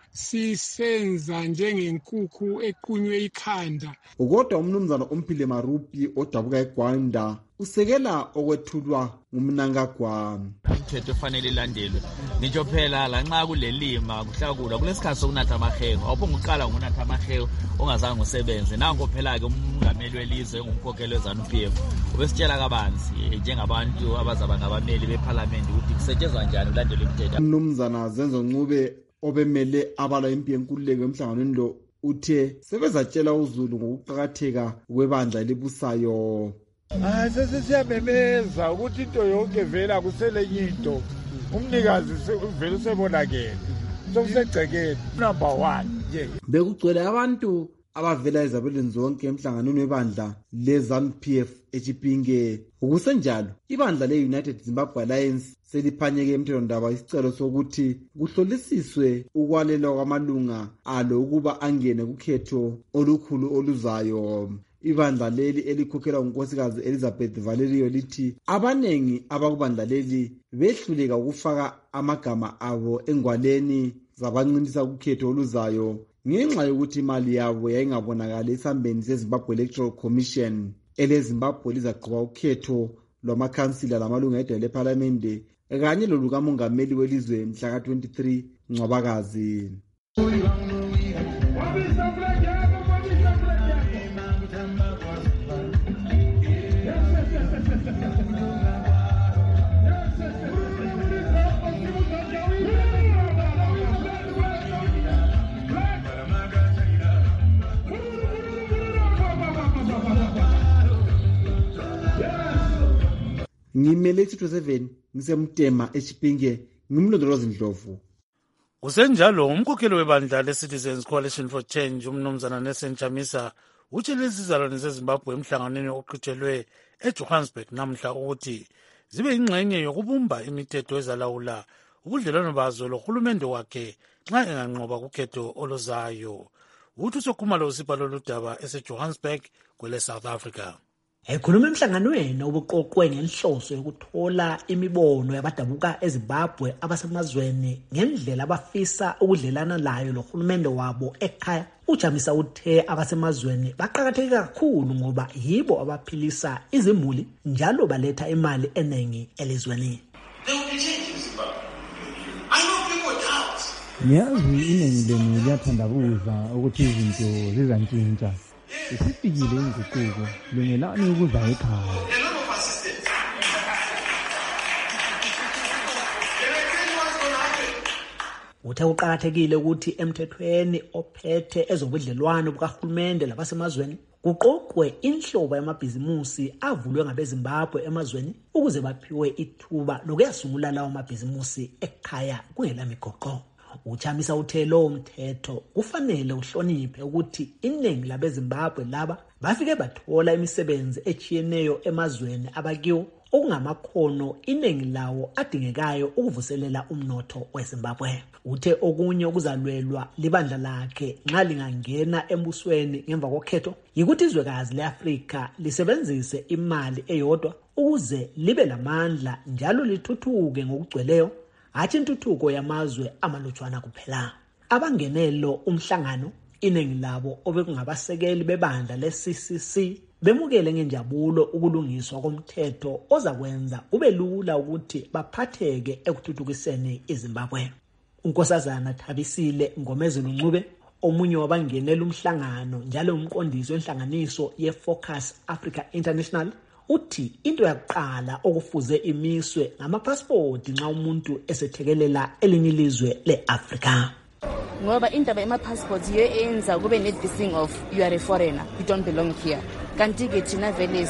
sisenza njengenkukhu equnywe ikhanda. Kodwa uMnumzana Umphile Marupi odabuka eGwanda usekela okwethulwa nguMnangagwa. Umthetho ufanele ilandelwe. Ngisho phela lanxa kulelima kuhlakula kulesikhathi sokunatha amaheho. Awuphonga uqala ngonatha amaheho ongazange usebenze. Nango phela ke umongameli welizwe ngumkhokheli weZANU-PF. Ubesitshela kabanzi njengabantu abazaba ngabameli beParliament ukuthi kusetshenzwa njani ulandele imithetho. uMnumzana Zenzo Ncube obemele abala impi yenkululeko emhlanganweni lo uthe sebezatshela uzulu ngokuqhakatheka kwebandla elibusayo. Sesiyamemeza ukuthi into yonke vela kusele into. Umnikazi vele usebonakele. Sokusegcekeni number 1 nje. Bekugcwele abantu abavela ezabelweni zonke emhlanganweni webandla leZANU-PF eChipinge. Ukusenjalo, ibandla le-United Zimbabwe Alliance seliphanyeke emthethwandaba isicelo sokuthi kuhlolisiswe ukwalelwa kwamalunga alo ukuba angene kukhetho olukhulu oluzayo. Ibandla leli elikhokhelwa ngunkosikazi Elizabeth Valerio lithi abanengi abakubandla leli behluleka ukufaka amagama abo engwaleni zabancinisa kukhetho oluzayo ngenxa yokuthi imali yabo yayingabonakali esambeni seZimbabwe Electoral Commission. EleZimbabwe lizaqhuba ukhetho lwamakhansila lamalunga edale lephalamende kanye lolukamongameli welizwe mhla ka-23 Ncwabakazi. Ngimele Studio 7 ngisemtema eChipinge ngimlondolozi Ndlovu. Kusenjalo umkhokheli webandla le-Citizens Coalition for Change umnumzana Nelson Chamisa utshele izizalwane zeZimbabwe emhlanganweni oqhutshelwe eJohannesburg namhla ukuthi zibe ingxenye yokubumba imithetho ezalawula ubudlelwano bazo lohulumende wakhe nxa enganqoba kukhetho oluzayo. Uthi uSokhumalo usipha lolu daba eseJohannesburg kwele South Africa. Ekhuluma emhlanganweni obuqoqwe ngenhloso yokuthola imibono yabadabuka eZimbabwe abasemazweni ngendlela abafisa ukudlelana layo lohulumende wabo ekhaya, uJamisa uthe abasemazweni baqakatheke kakhulu ngoba yibo abaphilisa izimuli njalo baletha imali eningi elizweni. Ngiyazi iningi lenu liyathandabuza ukuthi izinto zizantshintsha. Isifikile inguquko lungelani ukuza ekhaya. Uthe uqakathekile ukuthi emthethweni ophethe ezobudlelwano bukahulumende labasemazweni kuqoqwe inhlobo yamabhizimusi avulwe ngabeZimbabwe emazweni ukuze baphiwe ithuba lokuyasungula lawo mabhizimusi ekhaya kungela migoqo. Uchamisa uthe lo mthetho kufanele uhloniphe ukuthi iningi labeZimbabwe laba bafike bathola imisebenzi echiyeneyo emazweni abakiwo okungamakhono iningi lawo adingekayo ukuvuselela umnotho weZimbabwe. Uthe okunye okuzalwelwa libandla lakhe nxa lingangena embusweni ngemva kokhetho yikuthi izwekazi leAfrika lisebenzise imali eyodwa ukuze libe lamandla njalo lithuthuke ngokugcweleyo, hathi intuthuko yamazwe amalutshwana kuphela. Abangenelo umhlangano iningi labo obekungabasekeli bebandla le-CCC bemukele ngenjabulo ukulungiswa komthetho ozakwenza kube lula ukuthi baphatheke ekuthuthukiseni iZimbabwe. uNkosazana Thabisile Ngomezulu Ncube omunye wabangenela umhlangano njalo umqondisi wenhlanganiso ye-Focus Africa International uthi into yakuqala okufuze imiswe ngamapasipoti nxa umuntu esethekelela elinye ilizwe le-Afrika. Ngoba indaba ema-passports yiyo eyenza kube ne-this thing of you are a foreigner, you don't belong here. Kanti-ke thina vele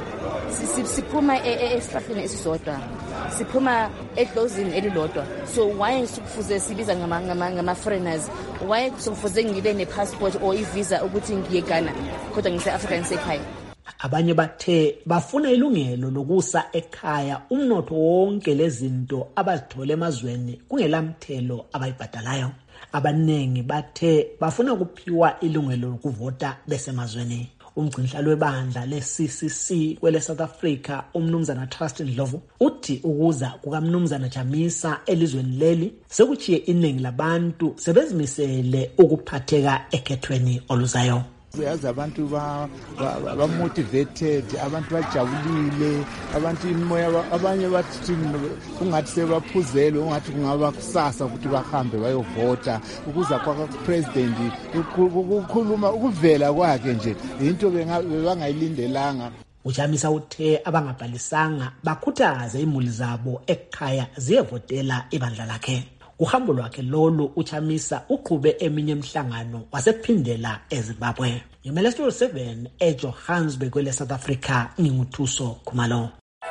siphuma esihlahleni esisodwa, siphuma edlozini elilodwa. So why kufuze sibiza ngama-foreigners? Why kufuze ngibe ne-passport or i-visa ukuthi ngiye Ghana kodwa ngise-Afrika ngisekhaya? Abanye bathe bafuna ilungelo lokusa ekhaya umnotho wonke lezinto abazithola emazweni kungelamthelo abayibhadalayo. Abanengi bathe bafuna kuphiwa ilungelo lokuvota besemazweni. Umgcinhlalo webandla le-CCC kwele South Africa umnumzana Trust Ndlovu uthi ukuza kukamnumzana Chamisa elizweni leli sekuchiye iningi labantu sebezimisele ukuphatheka ekhethweni oluzayo. Yazi abantu ba-motivated, abantu bajabulile, abantu imoya, abanye bathi ungathi sebaphuzele, ungathi kungaba kusasa ukuthi bahambe bayovota. Ukuza kwaka-president ukukhuluma ukuvela kwakhe nje into bebangayilindelanga. Uchamisa uthe abangabhalisanga bakhuthaze imuli zabo ekhaya ziyevotela ibandla lakhe. Uhambo lwakhe lolu uChamisa uqhube eminye imihlangano wasephindela eZimbabwe. Yimele Studio 7 eJohannesburg kwele South Africa, nginguthuso Khumalo.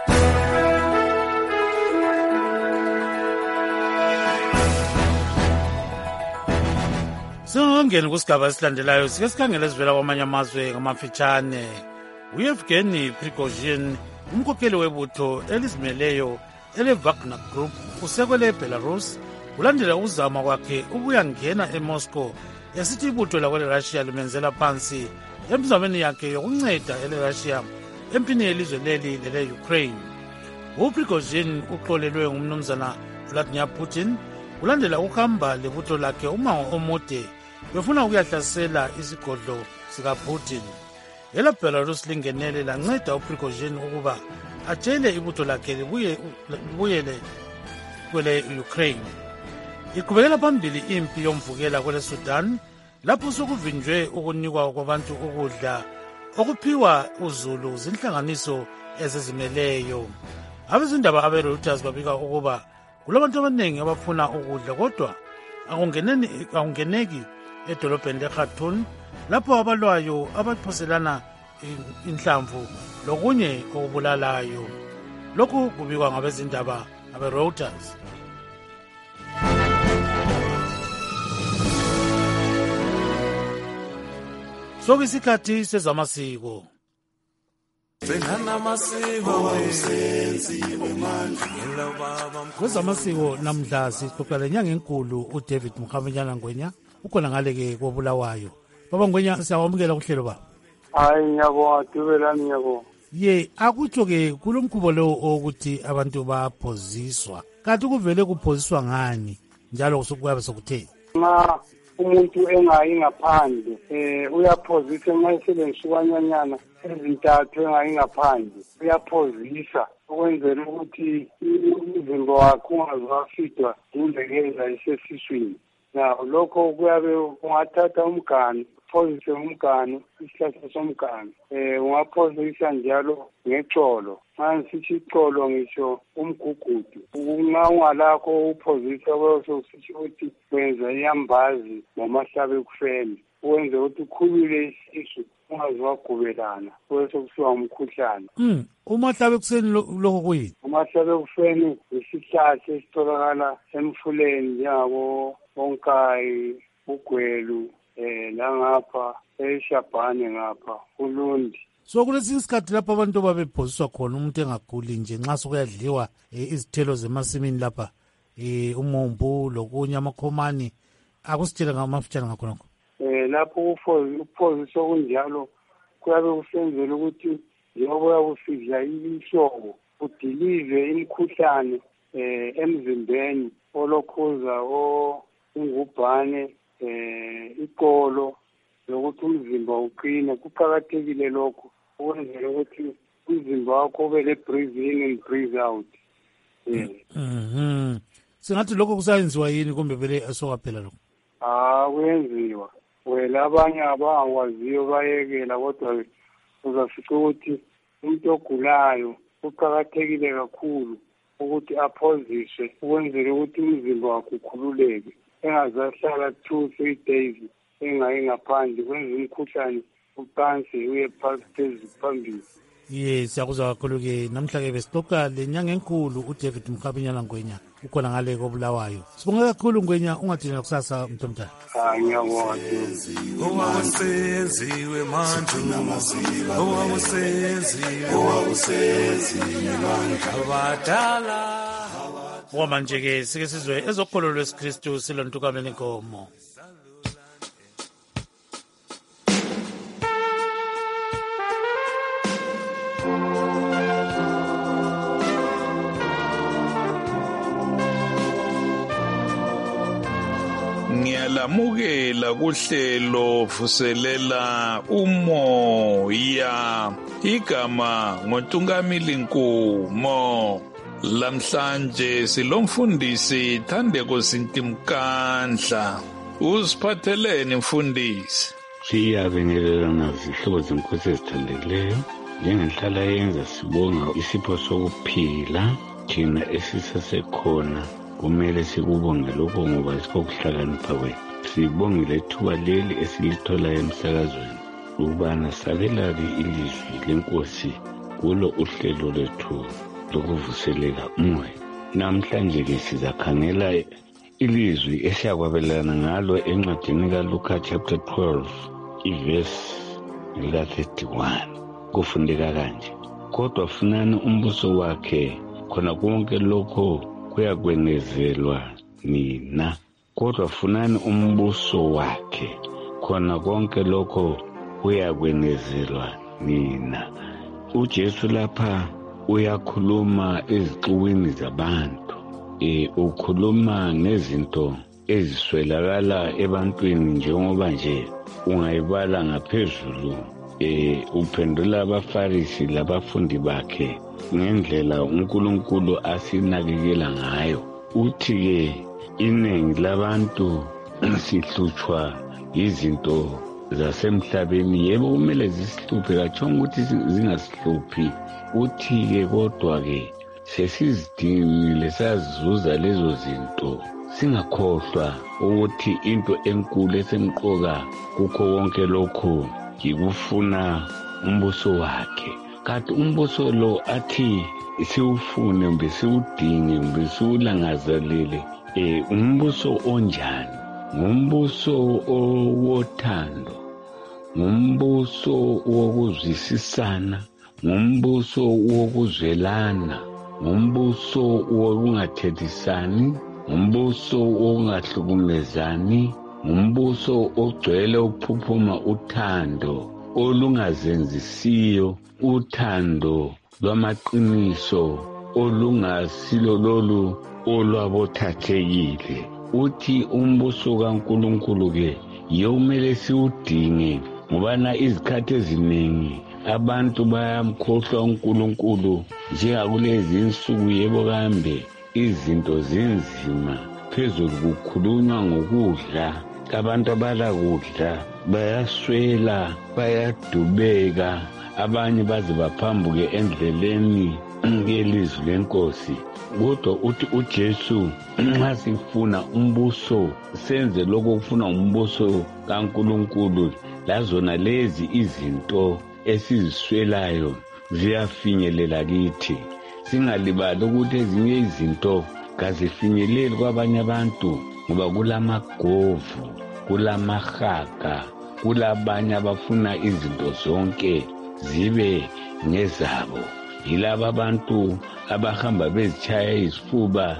Singangeni kusigaba esilandelayo sike sikhangele sivela kwamanye amazwe ngamafitshane. uEvgeny Prigozhin, umkhokheli webutho elizimeleyo ele-Wagner Group, usekwele eBelarus ulandela uzama kwakhe ukuyangena eMoscow esithi ibutho lakwele-Russia limenzela phansi emzamweni yakhe yokunceda ele-Russia empini yelizwe leli lele-Ukraine. uPrigozhin uxolelwe ngumnumzana Vladimir Putin ulandela ukuhamba lebutho lakhe umango omude befuna ukuyahlasela isigodlo sikaPutin. ELaBelarus lingenele lanceda uPrigozhin ukuba atshele ibutho lakhe libuyele kwele Ukraine. Iqhubekela phambili impi yomvukela kwele Sudan lapho sokuvinjwe ukunikwa kwabantu ukudla okuphiwa uzulu zinhlanganiso ezizimeleyo. Abezindaba abeReuters babika ukuba kulabantu abaningi abafuna ukudla kodwa akungeneki edolobheni leKhartoum lapho abalwayo abaphoselana inhlamvu lokunye okubulalayo. Lokhu kubikwa ngabezindaba abeReuters. Sokuyisikhathi sezamasiko. Kwezamasiko namhla sixoxa lenyanga enkulu uDavid Mkhamenyana Ngwenya ukhona ngale-ke kobulawayo. Baba Ngwenya, siyawamukela kuhlelo baba. Hayi ngiyabonga Dubelani, ngiyabonga. Ye akutsho-ke kulo mkhubo lo ukuthi abantu baphoziswa, kanti kuvele kuphoziswa ngani njalo kuyabe sokutheni? Nxa umuntu engayi ngaphandle uyaphozisa nxa esebenzisa ukwanyanyana ezintathu engayi ngaphandle uyaphozisa ukwenzela ukuthi umzimba wakhe ungazwafidwa ingcekeza esesiswini. Lokho kuyabe ungathatha umganu uphozise umganu, isihlahla somganu, ungaphozisa njalo ngexolo. Nxa sithi ixolo ngisho umgugudu, nxa ungalakho uphozisa kwesositsho ukuthi wenza iyambazi ngomahlabe ekufeni uwenze ukuthi ukhulule isisu ungaze wagubelana kwesokuthiwa umkhuhlane. Umahlabe ekuseni lokho kuyini? Umahlabe ekufeni isihlahla esitholakala emfuleni njengabo onkayi, ugwelu, langapha eShabhane ngapha uLundi. So kulesi isikhathi lapho abantu babephoziswa khona umuntu engaguli nje nxa sokuyadliwa izithelo zemasimini lapha umombo lokunye amakhomani, akusitshela ngamafitshane ngakhonokho. Lapho uphoziswa kunjalo kuyabe kusenzela ukuthi njengoba uyabe usidla ihlobo udilive imikhuhlane emzimbeni olokhuza ingubhane, iqolo, lokuthi umzimba uqine. Kuqakathekile lokho ukwenzela ukuthi umzimba wakho ube le-breathe in and breathe out. Singathi lokho kusayenziwa yini kumbe vele sokwaphela lokho? Kuyenziwa. Wena abanye abangakwaziyo bayekela, kodwa uzafica ukuthi umuntu ogulayo kuqakathekile kakhulu ukuthi aphoziswe ukwenzela ukuthi umzimba wakhe ukhululeke, engazahlala 2-3 days engayi ngaphandle kwenza umkhuhlane uqanse uye phambili. Siyakuzwa kakhulu-ke. Namhla-ke besixoxa lenyanga enkulu uDavid Mkhamenyana Ngwenya ukhona ngale kobulawayo. Sibonga kakhulu Ngwenya, ungadinela kusasa mntu omdala. Ngiyabonga. Owawusenziwe manje, owawusenziwe manje abadala. Manje-ke sike sizwe ezokholo lwesikristu silontukameni inkomo. Ngiyalamukela kuhlelo vuselela umoya, igama ngoNtungamili Nkumo. Lamhlanje silomfundisi Thandeko Sintimkandla. Usiphatheleni mfundisi? Siyabingelela zihlobo zenkosi ezithandekileyo, njengenhlala yenza sibonga isipho sokuphila thina esisasekhona kumele sikubonge lokho ngoba sikokuhlakanipha kwethu. Sibongile ithuba leli esilithola emsakazweni ukubana sabelali ilizwi lenkosi kulo uhlelo lwethu lokuvuseleka umoya. Namhlanje-ke sizakhangela ilizwi esiyakwabelana ngalo encwadini kaLuka chapter 12 ivesi lika-31. Kufundeka kanje: kodwa funani umbuso wakhe, khona konke lokho kuyakwengezelwa nina. Kodwa funani umbuso wakhe, khona konke lokho kuyakwengezelwa nina. uJesu lapha uyakhuluma ezixukwini zabantu. Ukhuluma ngezinto eziswelakala ebantwini njengoba nje ungayibala ngaphezulu. Uphendula abaFarisi labafundi bakhe ngendlela uNkulunkulu asinakekela ngayo. Uthi-ke iningi labantu sihlutshwa izinto zasemhlabeni. Yebo kumele zisihluphe, katshongo ukuthi zingasihluphi. Uthi-ke kodwa-ke sesizidingile sazizuza lezo zinto, singakhohlwa ukuthi into enkulu esemqoka kukho konke lokhu yikufuna umbuso wakhe. Kanti umbuso lo athi siwufune mbe siwudinge mbe siwulangazelele, umbuso onjani? Ngumbuso wothando, ngumbuso wokuzwisisana, ngumbuso wokuzwelana, ngumbuso wokungathethisani, ngumbuso wokungahlukumezani, ngumbuso ogcwele ukuphuphuma uthando olungazenzisiyo, uthando lwamaqiniso olungasilo lolu olwabothathekile. Uthi umbuso kaNkulunkulu-ke yomele siwudinge ngobana izikhathi eziningi abantu bayamkhohlwa uNkulunkulu njengakulezi insuku. Yebo kambe izinto zinzima, phezulu kukhulunywa ngokudla, abantu abalakudla bayaswela, bayadubeka, abanye baze baphambuke endleleni ngelizwi lenkosi. Kodwa uthi uJesu nxa sifuna umbuso senze lokho kufuna umbuso kaNkulunkulu, lazona lezi izinto esiziswelayo ziyafinyelela kithi. Singalibali ukuthi ezinye izinto kazifinyeleli kwabanye abantu ngoba kulamagovu, kulamahaga, kulabanye abafuna izinto zonke zibe ngezabo. Yilaba abantu abahamba bezitshaya izifuba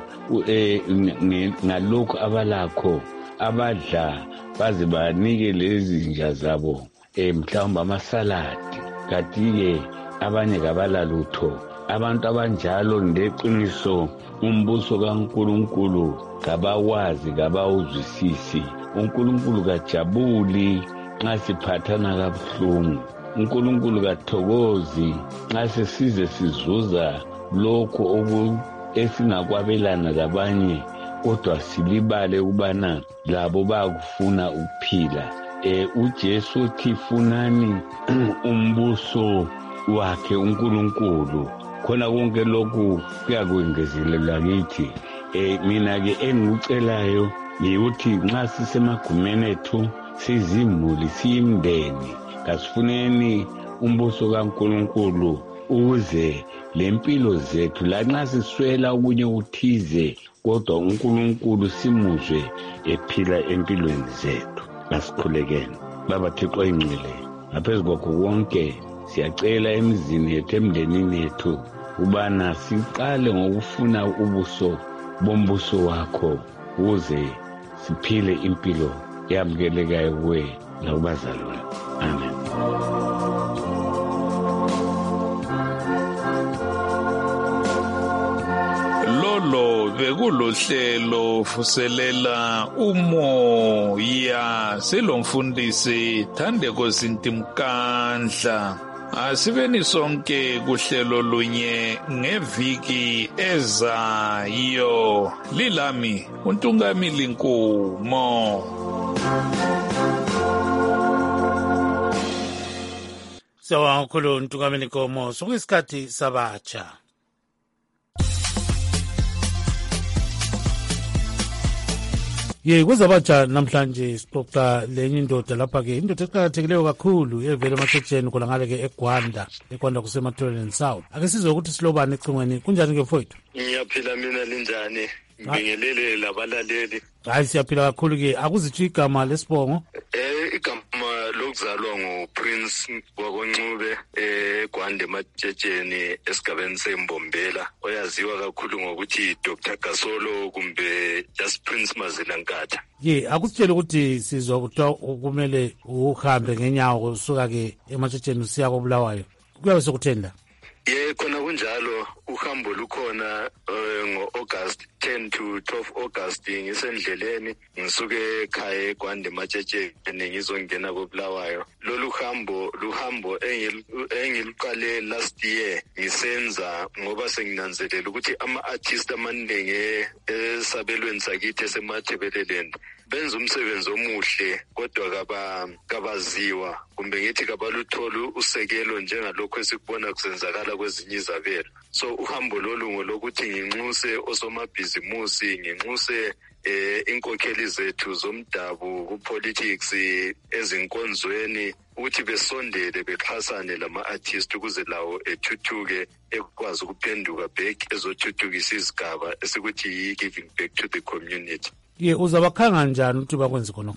ngalokho abalakho, abadla baze banike lezi nja zabo mhlawumbe amasaladi, kanti-ke abanye kabalalutho. Abantu abanjalo ndeqiniso umbuso kaNkulunkulu kabawazi, kabawuzwisisi. uNkulunkulu kajabuli nxa siphathana kabuhlungu. uNkulunkulu kathokozi nxa sesize sizuza lokho esingakwabelana labanye, kodwa silibale ukubana labo bayakufuna ukuphila. uJesu uthi funani umbuso wakhe uNkulunkulu, khona konke lokhu kuyakwengezelelwa kithi. Mina-ke engikucelayo yikuthi nxa sisemagumeni ethu, sizimuli, siyimndeni, kasifuneni umbuso kaNkulunkulu ukuze lempilo zethu lanxa siswela okunye uthize, kodwa uNkulunkulu simuzwe ephila empilweni zethu. Kasikhulekeni. Baba Thixo ingcwele, ngaphezu kwakho konke siyacela emizini yethu, emndenini yethu, ubana siqale ngokufuna ubuso bombuso wakho ukuze siphile impilo eyamukelekayo kuwe nakubazalwane. Amen. Lolo bekulohlelo vuselela umoya silomfundisi Thandeko Zintimkandla. Asibeni sonke kuhlelo lunye ngeviki ezayo. Lilami uNtungamili Nkumo. Sawubona kakhulu Ntungamili Nkumo. Sokuyisikhathi sabatsha. kwezabatsha namhlanje sixoxa lenye indoda lapha-ke indoda eqakathekileyo kakhulu evele emathetsheni khona ngale-ke eGwanda kuseMathuleni South. Ake sizwe ukuthi silobani ecingweni. Kunjani-ke mfowethu? Ngiyaphila mina linjani? Ngibingelele labalaleli. Hayi siyaphila kakhulu-ke. Akuzitsho igama lesibongo? Igama lokuzalwa nguPrince Wakoncube eGwanda emathetsheni esigabeni seMbombela, oyaziwa kakhulu ngokuthi Dr. Gasolo kumbe just Prince Mazila Nkatha. Akusitshele ukuthi sizwa kuthiwa kumele uhambe ngenyawo usuka-ke emathetsheni usiya koBulawayo. Kuyabe sekutheni la? Khona kunjalo. Uhambo lukhona ngo-August 10 to 12 August ngisendleleni ngisuke ekhaya eGwanda emathetsheni ngizongena koBulawayo. Lolu luhambo engiliqale last year ngisenza ngoba senginanzelela ukuthi ama-artist amaningi esabelweni sakithi esemathebeleleni benza umsebenzi omuhle kodwa kabaziwa kumbe ngithi kabalutholi usekelo njengalokho esikubona kusenzakala kwezinye izabelo. So uhambo lolu ngolokuthi nginxuse osomabhizimusi, nginxuse inkokheli zethu zomdabu ku-politics ezinkonzweni ukuthi besondele bexhasane lama-artist ukuze lawo ethuthuke ekwazi ukuphenduka back ezothuthukisa izigaba esikuthi yi-giving back to the community. Uzabakhanga njani ukuthi bakwenze khonokho?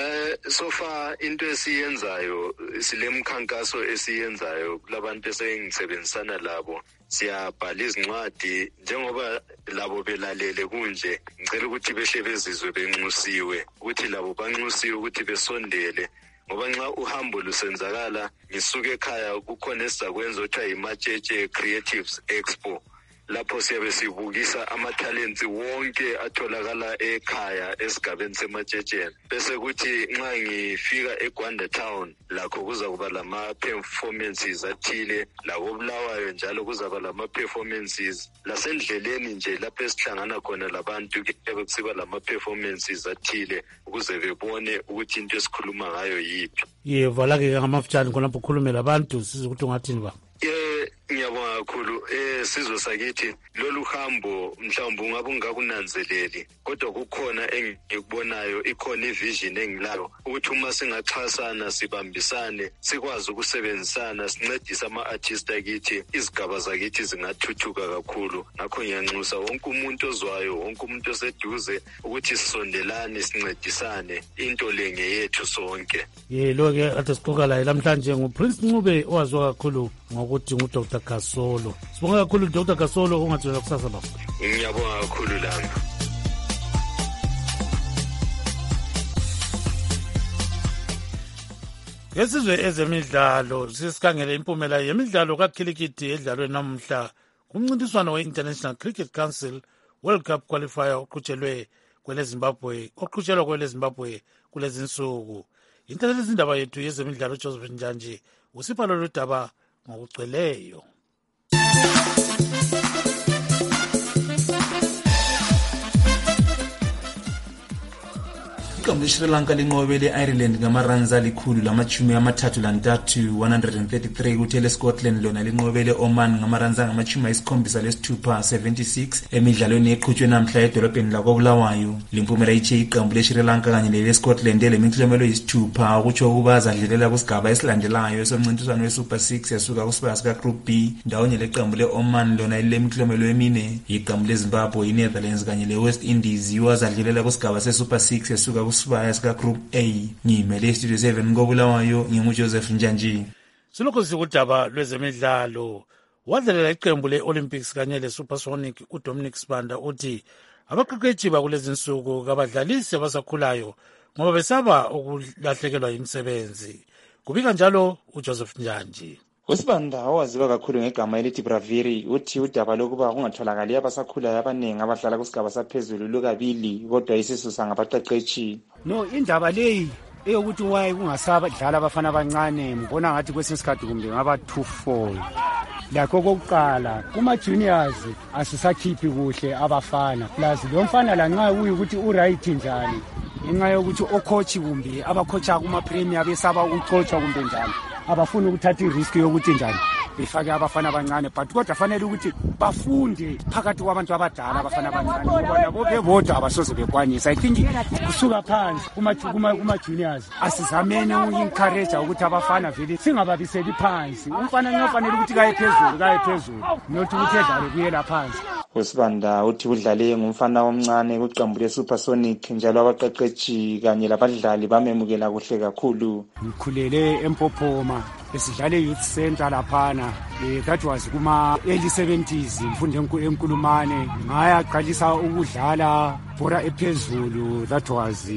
So far into esiyenzayo silemkhankaso esiyenzayo kulabantu esengisebenzisana labo, siyabhala izincwadi njengoba labo belalele kunje. Ngicela ukuthi behle bezizwe benxusiwe, ukuthi labo banxusiwe ukuthi besondele, ngoba nxa uhambo lusenzakala ngisuke ekhaya kukhona esizakwenza okuthiwa yiMatshetshe Creatives Expo. Lapho siyabe sibukisa amathalents wonke atholakala ekhaya esigabeni seMatshetsheni. Bese kuthi nxa ngifika eGwanda Town lakho kuza kuba lama-performances athile, lakoBulawayo njalo kuzaba lama-performances. Lasendleleni nje lapho esihlangana khona labantu kuyabe kusiba lama-performances athile ukuze bebone ukuthi into esikhuluma ngayo yiphi. Vala-ke ngamafutshane khonapho ukhulume labantu sizwe ukuthi ungathini ba? Ngiyabonga kakhulu. Sizwe sakithi lolu hambo mhlawumbe ungabe ungakunanzeleli kodwa kukhona engikubonayo, ikhona ivision engilayo ukuthi uma singaxhasana sibambisane sikwazi ukusebenzisana sincedise ama-artist akithi, izigaba zakithi zingathuthuka kakhulu. Ngakho ngiyanxusa wonke umuntu ozwayo, wonke umuntu oseduze ukuthi sisondelane sincedisane, into le ngeyethu sonke. Lo-ke ade sixoxa laye namhlanje nguPrince Ncube owaziwa kakhulu ngokuthi nguDr. Gasolo. Sibonga kakhulu Dr. Gasolo, ungathula kusasa baba. Ngiyabonga kakhulu lami. Ngesizwe ezemidlalo sisikhangele impumela yemidlalo kakhilikithi edlalwe namuhla kumncintiswano we-International Cricket Council World Cup qualifier oqhutshelwa kwele Zimbabwe kulezi nsuku. Intatheli izindaba yethu yezemidlalo Joseph Njanji usipha lolu daba ngokugcweleyo. Iqembu leSri Lanka linqobe le-Ireland ngamaruns ali-133 133 kuthe leScotland lona linqobe le-Oman ngamaruns angama-76 76 emidlalweni eqhutshwe namhla edolobheni lakoBulawayo. Limpumela ithe iqembu leSri Lanka kanye lele-Scotland elemiklomelo yisithupha ukutsho ukuba azadlulela kusigaba esilandelayo esomncintiswano we-Super 6 yasuka kusibaya sika-Group B, ndawonye leqembu le-Oman lona lilemiklomelo emine. Iqembu leZimbabwe, iNetherlands kanye le-West Indies yiwo azadlulela kusigaba se-Super 6 yasuka kusibaya sika-Group A. Ngimele iStudio 7 koBulawayo, nginguJoseph Njanji. Silokho sikudaba lwezemidlalo. Wadlalela iqembu le-Olympics kanye le-Supersonic uDominic Sibanda uthi abaqeqeshi bakulezi nsuku kabadlalisi abasakhulayo ngoba besaba ukulahlekelwa imisebenzi. Kubika njalo uJoseph Njanji. uSibanda owaziwa kakhulu ngegama elithi Braviri uthi udaba lokuba kungatholakali abasakhulayo abaningi abadlala kusigaba saphezulu lukabili kodwa isisusa ngabaqeqeshi. No, indaba leyi eyokuthi waye kungasabadlala abafana abancane ngibona ngathi kwesinye isikhathi kumbe ngaba 2-4 lakho kokuqala kuma-juniors asisakhiphi kuhle abafana plus lo mfana lanxa uyukuthi uright njani ngenxa yokuthi okhochi kumbe abakhocha kuma-premier besaba ukucothwa kumbe njani abafuni ukuthatha irisk yokuthi njani befake abafana abancane but kodwa fanele ukuthi bafunde phakathi kwabantu abadala abafana abancane ngoba labo bebodwa abasoze bekwanisa. I think kusuka phansi kuma-juniors asizameni uku-encourage ukuthi abafana vele singababiseli phansi. Umfana ngiyofanele ukuthi kaye phezulu nothi ukuthi edlale kuyela phansi. uSibanda uthi udlale ngumfana omncane kwiqembu leSupersonic njalo abaqeqetshi kanye labadlali bamemukela kuhle kakhulu. Ngikhulele eMpophoma esidlale youth center laphana, that was kuma early 70s mfunde enkulumane. Ngayaqalisa ukudlala bora ephezulu, that was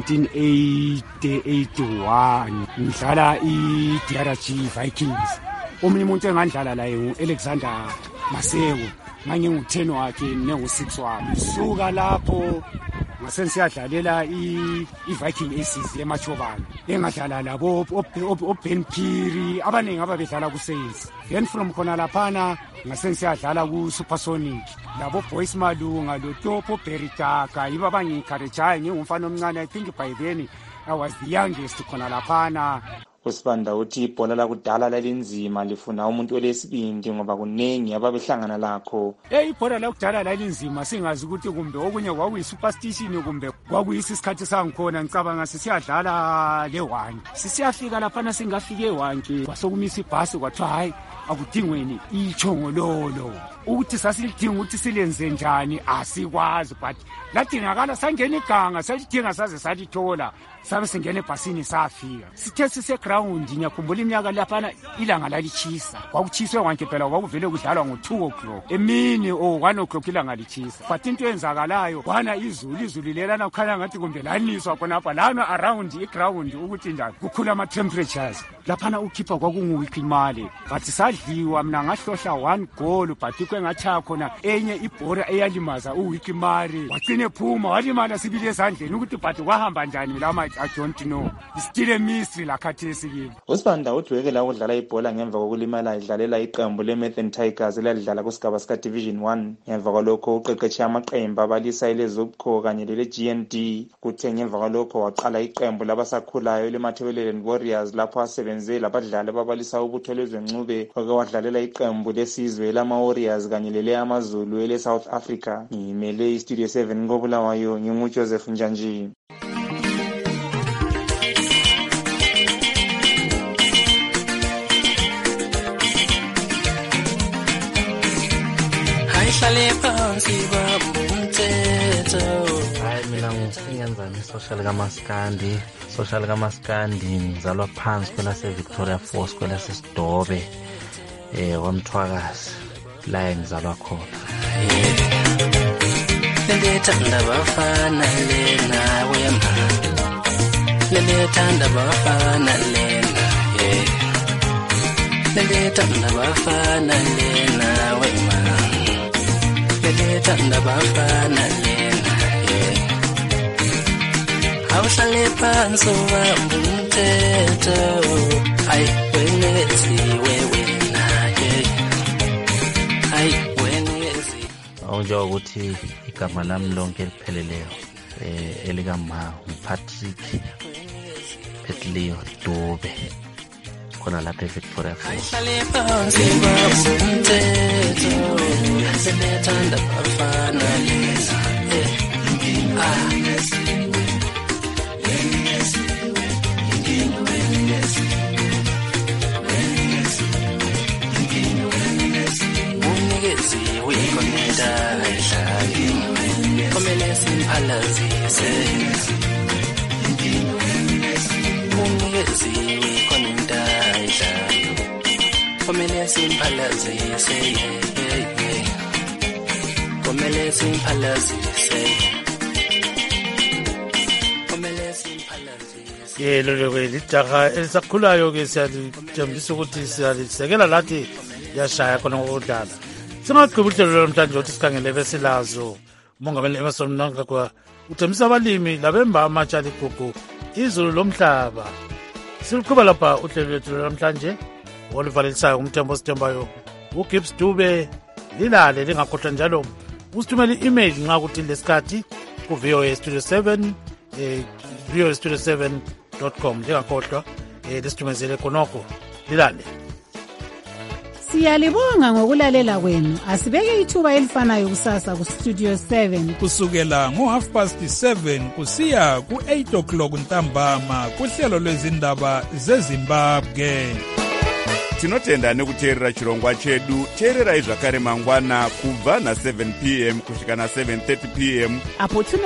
1981 ngidlala iDRG Vikings. Omunye umuntu engandlala laye uAlexander Maseko, ngangingu-10 wakhe nengu-6 wami. Suka lapho ngasensiyadlalela i-Viking Aces eMachobane, engadlala labo oBen Phiri abaningi ababedlala ku-Saints. Then from khona laphana ngasensiyadlala ku-Supersonic, labo Boys Malunga, loTopo Beritaka, yibo abangi-encourageayo ngingumfana omncane. I think by then I was the youngest khona laphana. uSibanda uthi ibhola lakudala lalinzima lifuna umuntu olesibindi ngoba kuningi ababehlangana lakho. Ibhola lakudala lalinzima, singazi ukuthi kumbe okunye kwakuyi-superstition kumbe kwakuyisisikhathi sangikhona. Ngicabanga sisiyadlala le-1 sisiyafika laphana singafike e-1 kwasokumisa ibhasi kwathiwa hayi akudingweni ichongololo, ukuthi sasilidinga ukuthi silenze njani asikwazi, but ladingakala sangena iganga salidinga saze salithola, sabe singena ebhasini safika. Sithe siseground ngiyakhumbula iminyaka laphana ilanga lalitshisa, kwakutshiswe wonke phela, kwakuvele kudlalwa ngo-2 o'clock emini or 1 o'clock ilanga litshisa. But into eyenzakalayo kwana izulu lelana kukhanya ngathi kumbe laniswa khonapha lana around iground ukuthi njani kukhula ama-temperatures laphana. Ukhipha kwakungu-Wikimali, but sadliwa mina ngahlohla 1 goal, but kwengathaya khona enye ibhora eyalimaza uWikimali, wagcine ephuma walimala sibili ezandleni ukuthi but kwahamba njani lama I don't know. It's still a mystery lakhathesi kimi. uSibanda udwekela ukudlala ibhola ngemva kokulimala idlalela iqembu leMarthen Tigers eladlala kusigaba sika Division 1. Ngemva kwalokho uqeqeshe amaqembu abalisa eleZobco kanye lele-GND. Kuthe ngemva kwalokho waqala iqembu labasakhulayo leMatabeleland Warriors lapho asebenze labadlali ababalisa ubutho lwezencube oke wadlalela iqembu lesizwe lama-Warriors kanye lele amaZulu ele-South Africa. Ngimele iStudio 7 koBulawayo, nginguJoseph Njanji. Hayi mina ngiyenzani social kamaskandi ngizalwa phansi kwelaseVictoria Falls kwelaseSidobe kwaMthwakazi la ngizalwa khona. Lelethanda bafana lena wema, lelethanda bafana lena lelethanda bafana lena wema, lelethanda bafana lena awuhlale phansi ubambe umthetho, hayi weneziwe wena hayi wenezi. Njengoba ukuthi igama lami lonke elipheleleyo elikama uPatrick Petleo Dube khona lapha eVictoria Falls. Awuhlale phansi ubambe umthetho, lelethanda bafana lena komele simphalazise ungeziwe konenta idlalo, komele simphalazise komele simphalazise komele simphalazise. Lolo-ke lijaha elisakhulayo-ke siyalithembisa ukuthi siyalisekela lathi yashaya khona ngokudlala. Singagqiba uhlelo lwamhlanje ukuthi sikhangele besilazo umongameli Emmerson Mnangagwa uthembisa abalimi labemba amatshali gugu izulu lomhlaba. Siluqhuba lapha uhlelo lwethu lwamhlanje oluvalelisayo umthembo osithembayo uGibbs Dube. Lilale lingakhohlwa njalo usithumela i-email nxa kuthi lesikhathi ku voastudio7 voastudio7.com. Lingakhohlwa lisithumezele khonokho. Lilale. Siyalibonga ngokulalela kwenu. Asibeke ithuba elifanayo kusasa ku Studio 7 kusukela ngo7:30 kusiya ku8:00 ntambama kuhlelo lwezindaba zeZimbabwe. Tinotenda nekuteerera chirongwa chedu. Teererai zvakare mangwana kubva na7 p.m. kusvika na7:30 p.m. apo